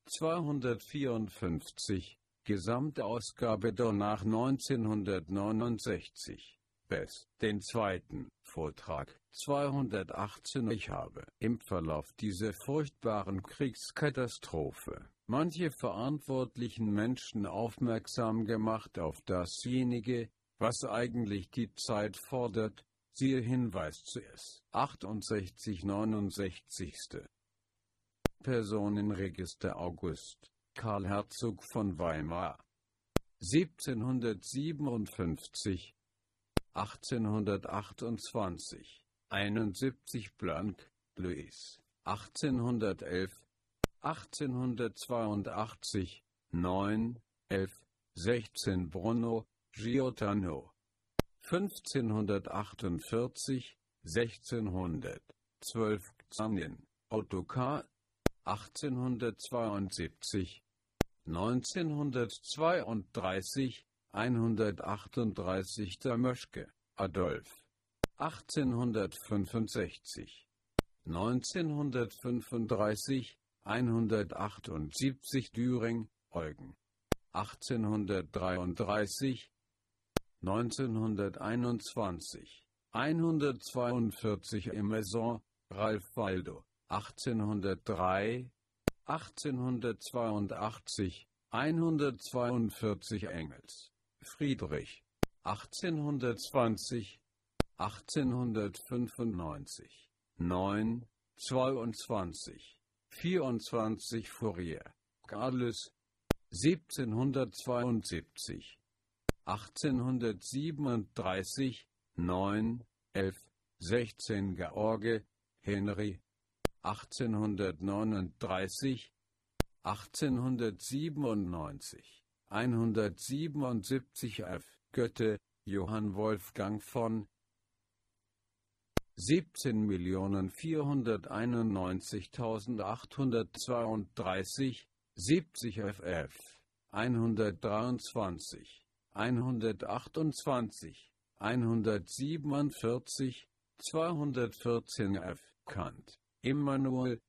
254, Gesamtausgabe danach 1969. Best. Den zweiten Vortrag, 218. Ich habe im Verlauf dieser furchtbaren Kriegskatastrophe manche verantwortlichen Menschen aufmerksam gemacht auf dasjenige, was eigentlich die Zeit fordert, siehe Hinweis zu S. 68 69. Personenregister August, Karl Herzog von Weimar. 1757, 1828, 71 Blanc, Louis, 1811, 1882, 9, 11, 16 Bruno, Giordano, 1548, 1600, 12 Xanien, Ottokar, 1872, 1932, 138 Damoschke, Adolf, 1865, 1935, 178 Düring, Eugen, 1833, 1921, 142 Emerson, Ralph Waldo, 1803, 1882, 142 Engels, Friedrich, 1820, 1895, 9, 22, 24 Fourier, Carlus, 1772, 1837, 9, 11, 16 George, Henry, 1839, 1897, 177 F. Goethe, Johann Wolfgang von 17.491.832, 70 ff. 123, 128, 147, 214 f. Kant, Immanuel,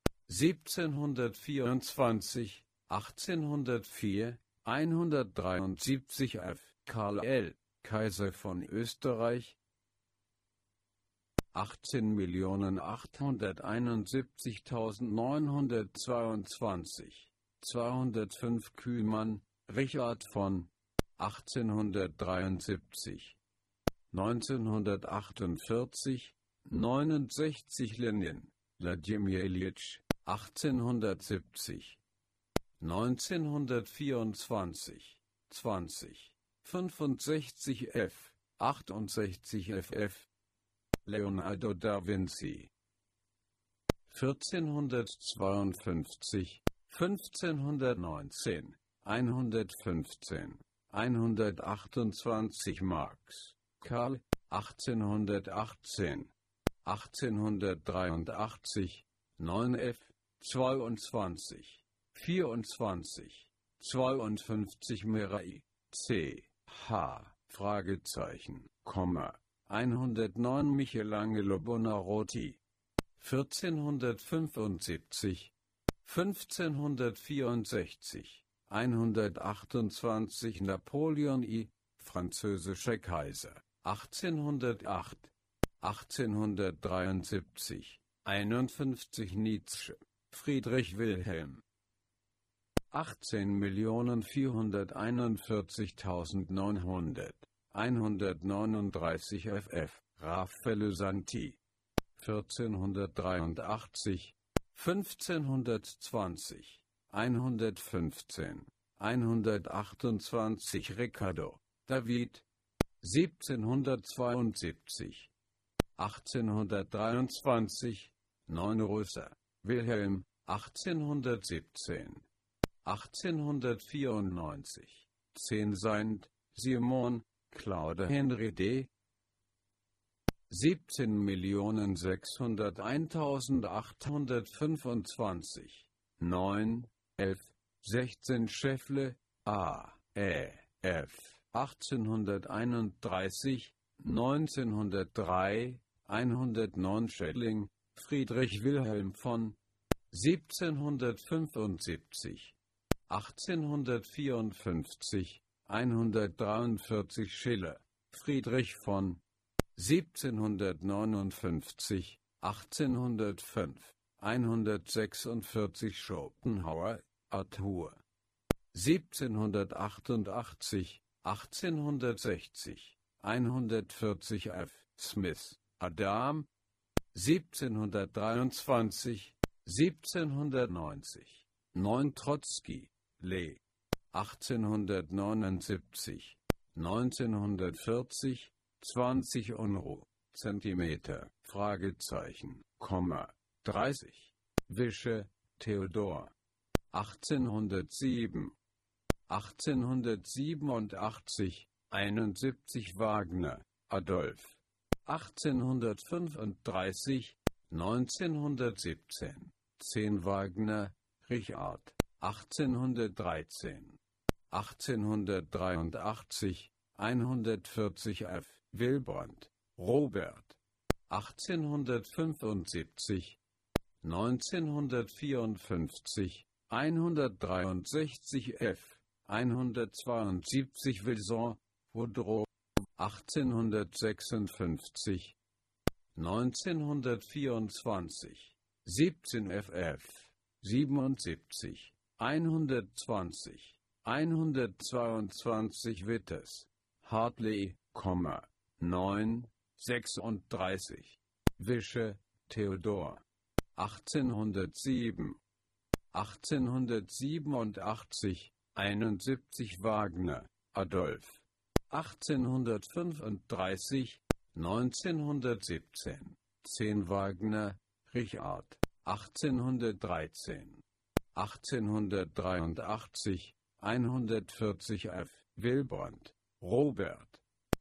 1724, 1804, 173 f. Karl L., Kaiser von Österreich, 18.871.922, 205 Kühlmann, Richard von 1873, 1948, 69 Lenin, Wladimir Ilyich, 1870, 1924, 20, 65 f, 68 ff, Leonardo da Vinci, 1452, 1519, 115, 128 Marx, Karl, 1818, 1883, 9f, 22, 24, 52 Mirai, C. H. Fragezeichen, Komma, 109 Michelangelo Buonarroti, 1475, 1564, 128 Napoleon I, französischer Kaiser, 1808, 1873, 51 Nietzsche, Friedrich Wilhelm, 18.441.900, 139 ff, Raffaello Santi, 1483, 1520, 115, 128 Riccardo, David, 1772, 1823, 9 Rösser, Wilhelm, 1817, 1894, 10 Saint, Simon, Claude Henry d. 17.601.825, 9, 11, 16 Scheffle, A. F. 1831, 1903, 109 Schelling, Friedrich Wilhelm von 1775, 1854, 143 Schiller, Friedrich von 1759, 1805, 146 Schopenhauer, Arthur, 1788, 1860, 140 F. Smith, Adam, 1723, 1790, 9 Trotzki, Lee, 1879, 1940, 20 Unruh, Zentimeter, Fragezeichen, Komma, 30, Wische, Theodor, 1807, 1887, 71 Wagner, Adolf, 1835, 1917, 10 Wagner, Richard, 1813, 1883, 140 F. Wilbrand, Robert, 1875, 1954, 163 F. 172 Wilson, Woodrow, 1856, 1924, 17 ff. 77, 120, 122 Witters, Hartley, 9, 36, Wische, Theodor, 1807, 1887, 71 Wagner, Adolf, 1835, 1917, 10 Wagner, Richard, 1813, 1883, 140 F. Wilbrand, Robert,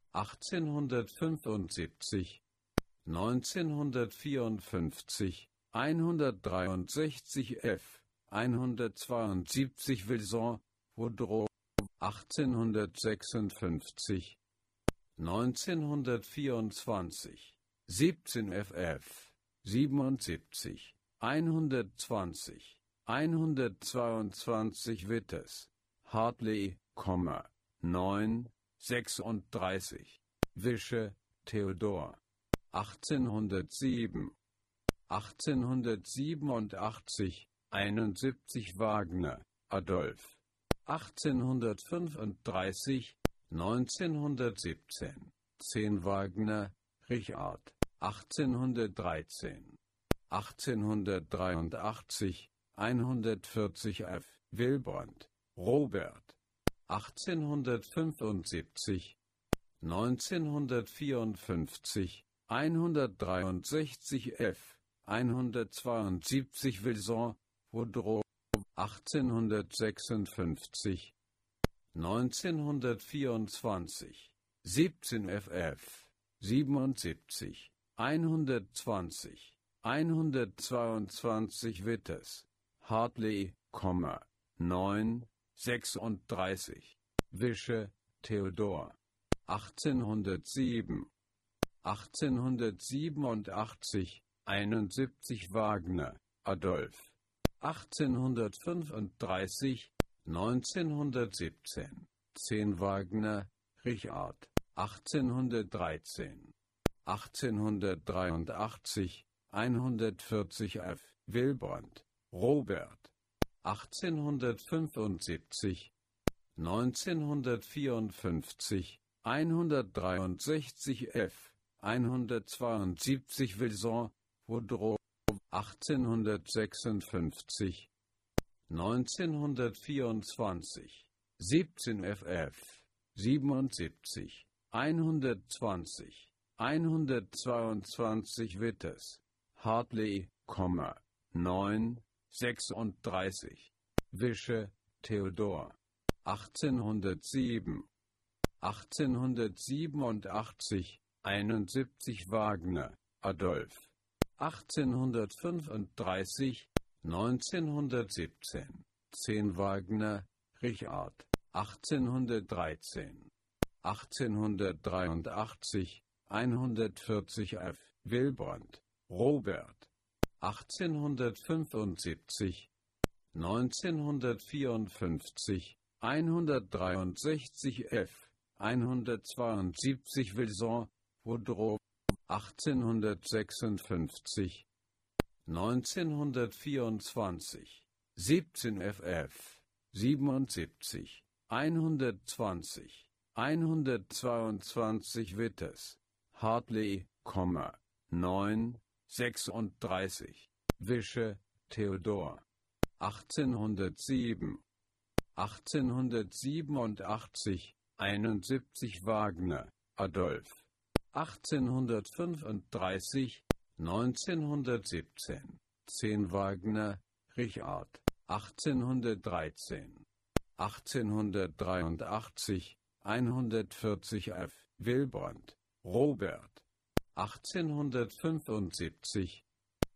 1875, 1954, 163 F. 172 Wilson, Woodrow, 1856, 1924, 17 ff. 77, 120, 122 Witters, Hartley, 9, 36, Wische, Theodor, 1807, 1887, 71 Wagner, Adolf, 1835, 1917, 10 Wagner, Richard, 1813, 1883, 140 F. Wilbrand, Robert, 1875, 1954, 163 F. 172 Wilson, Woodrow, 1856, 1924, 17 FF, 77, 120, 122 Witters, Hartley, 9, 36, Wische, Theodor, 1807, 1887, 71 Wagner, Adolf, 1835, 1917, 10 Wagner, Richard, 1813, 1883, 140 F. Wilbrand, Robert, 1875, 1954, 163 F. 172 Wilson, Woodrow, 1856, 1924, 17 FF, 77, 120, 122 Witters, Hartley, 9, 36, Wische, Theodor, 1807, 1887, 71 Wagner, Adolf, 1835, 1917, 10 Wagner, Richard, 1813, 1883, 140 F. Wilbrand, Robert, 1875, 1954, 163 F. 172 Wilson, Woodrow, 1856, 1924, 17 FF, 77, 120, 122 Witters, Hartley, 9, 36, Wische, Theodor, 1807, 1887, 71 Wagner, Adolf, 1835, 1917, 10 Wagner, Richard, 1813, 1883, 140 F. Wilbrand, Robert, 1875,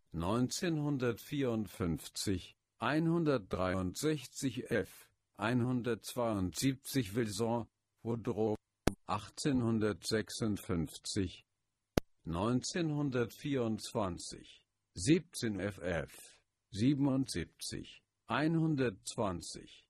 1954, 163 F. 172 Wilson, Woodrow, 1856, 1924, 17 FF, 77, 120,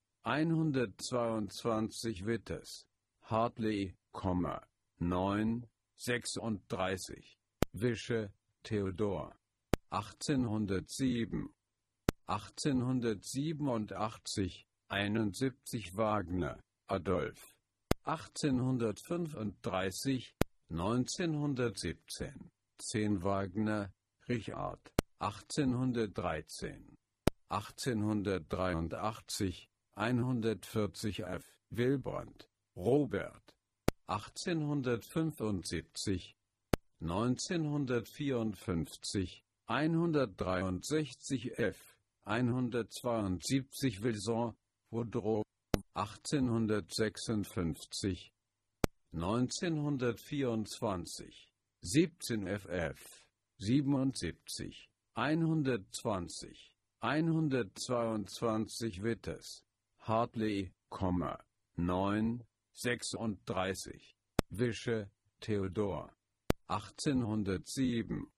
122 Witters, Hartley, 9, 36, Wische, Theodor, 1807, 1887, 71 Wagner, Adolf, 1835, 1917, 10 Wagner, Richard, 1813, 1883, 140 F. Wilbrand, Robert, 1875, 1954, 163 F. 172 Wilson, Woodrow, 1856, 1924, 17 FF, 77, 120, 122 Witters, Hartley, 9, 36, Wische, Theodor, 1807,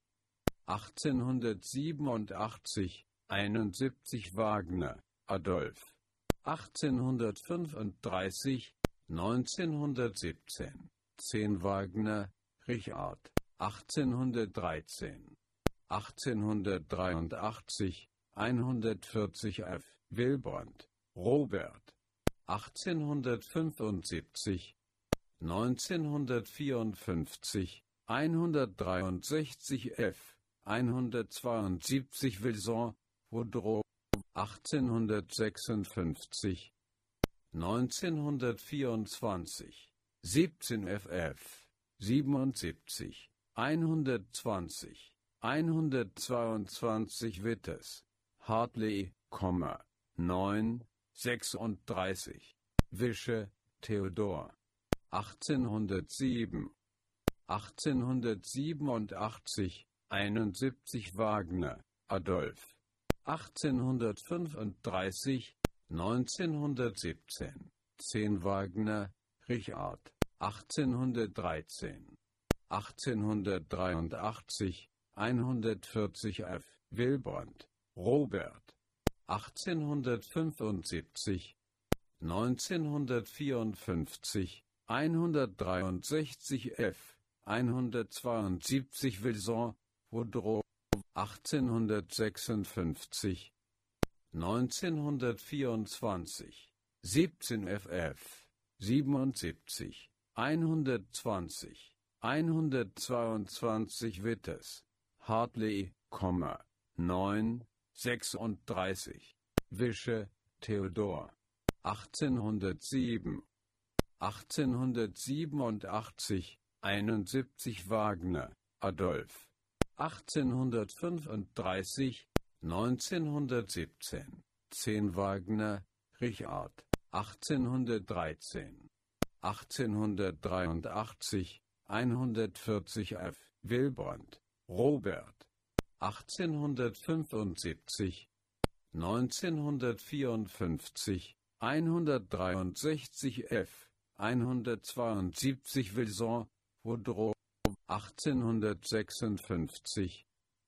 1887, 71 Wagner, Adolf, 1835, 1917, 10 Wagner, Richard, 1813, 1883, 140 F. Wilbrand, Robert, 1875, 1954, 163 F, 172 Wilson, Woodrow, 1856, 1924, 17 FF, 77, 120, 122 Wittes, Hartley, 9, 36, Wische, Theodor, 1807, 1887, 71 Wagner, Adolf, 1835, 1917, 10 Wagner, Richard, 1813, 1883, 140 F. Wilbrand, Robert, 1875, 1954, 163 F. 172 Wilson, Woodrow, 1856, 1924, 17 FF, 77, 120, 122 Wittes, Hartley, 9, 36, Wische, Theodor, 1807, 1887, 71 Wagner, Adolf, 1835, 1917, 10 Wagner, Richard, 1813, 1883, 140 F. Wilbrand, Robert, 1875, 1954, 163 F. 172 Wilson, Woodrow, 1856,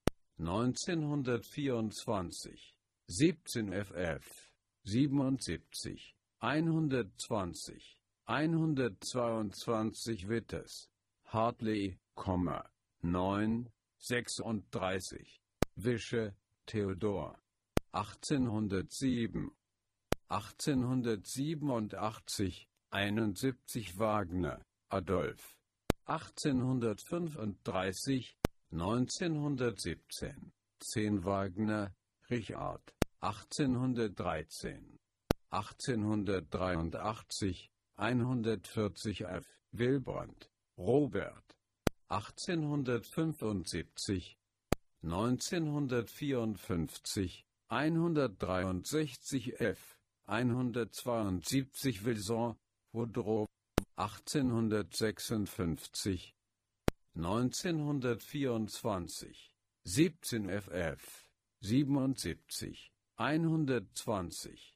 1924, 17 FF, 77, 120, 122 Wittes, Hartley, 9, 36, Wische, Theodor, 1807, 1887, 71 Wagner, Adolf, 1835, 1917, 10 Wagner, Richard, 1813, 1883, 140 F. Wilbrand, Robert, 1875, 1954, 163 F. 172 Wilson, Woodrow, 1856, 1924, 17 FF, 77, 120,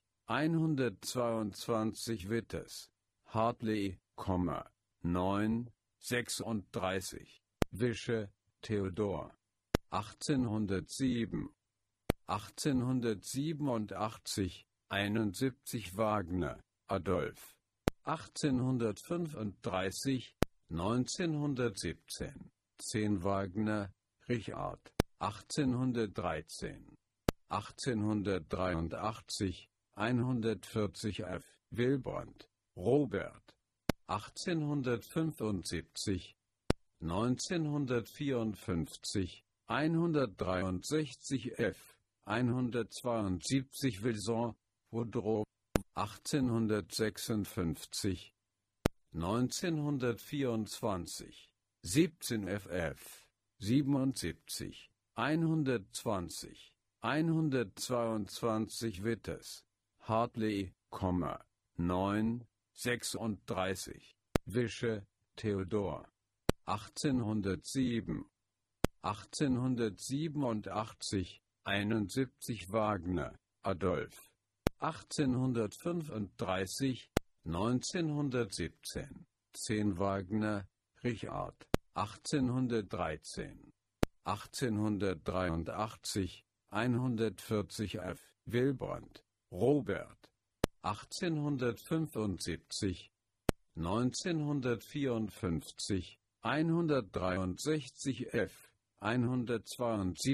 122 Wittes, Hartley, 9, 36, Wische, Theodor, 1807, 1887, 71 Wagner, Adolf, 1835, 1917, 10 Wagner, Richard, 1813, 1883, 140 F. Wilbrand, Robert, 1875, 1954, 163 F. 172 Wilson, Woodrow, 1856, 1924, 17 FF, 77, 120, 122 Wittes, Hartley, 9, 36, Wische, Theodor, 1807, 1887, 71 Wagner, Adolf, 1835, 1917, 10 Wagner, Richard, 1813, 1883, 140 F. Wilbrand, Robert, 1875, 1954, 163 F. 172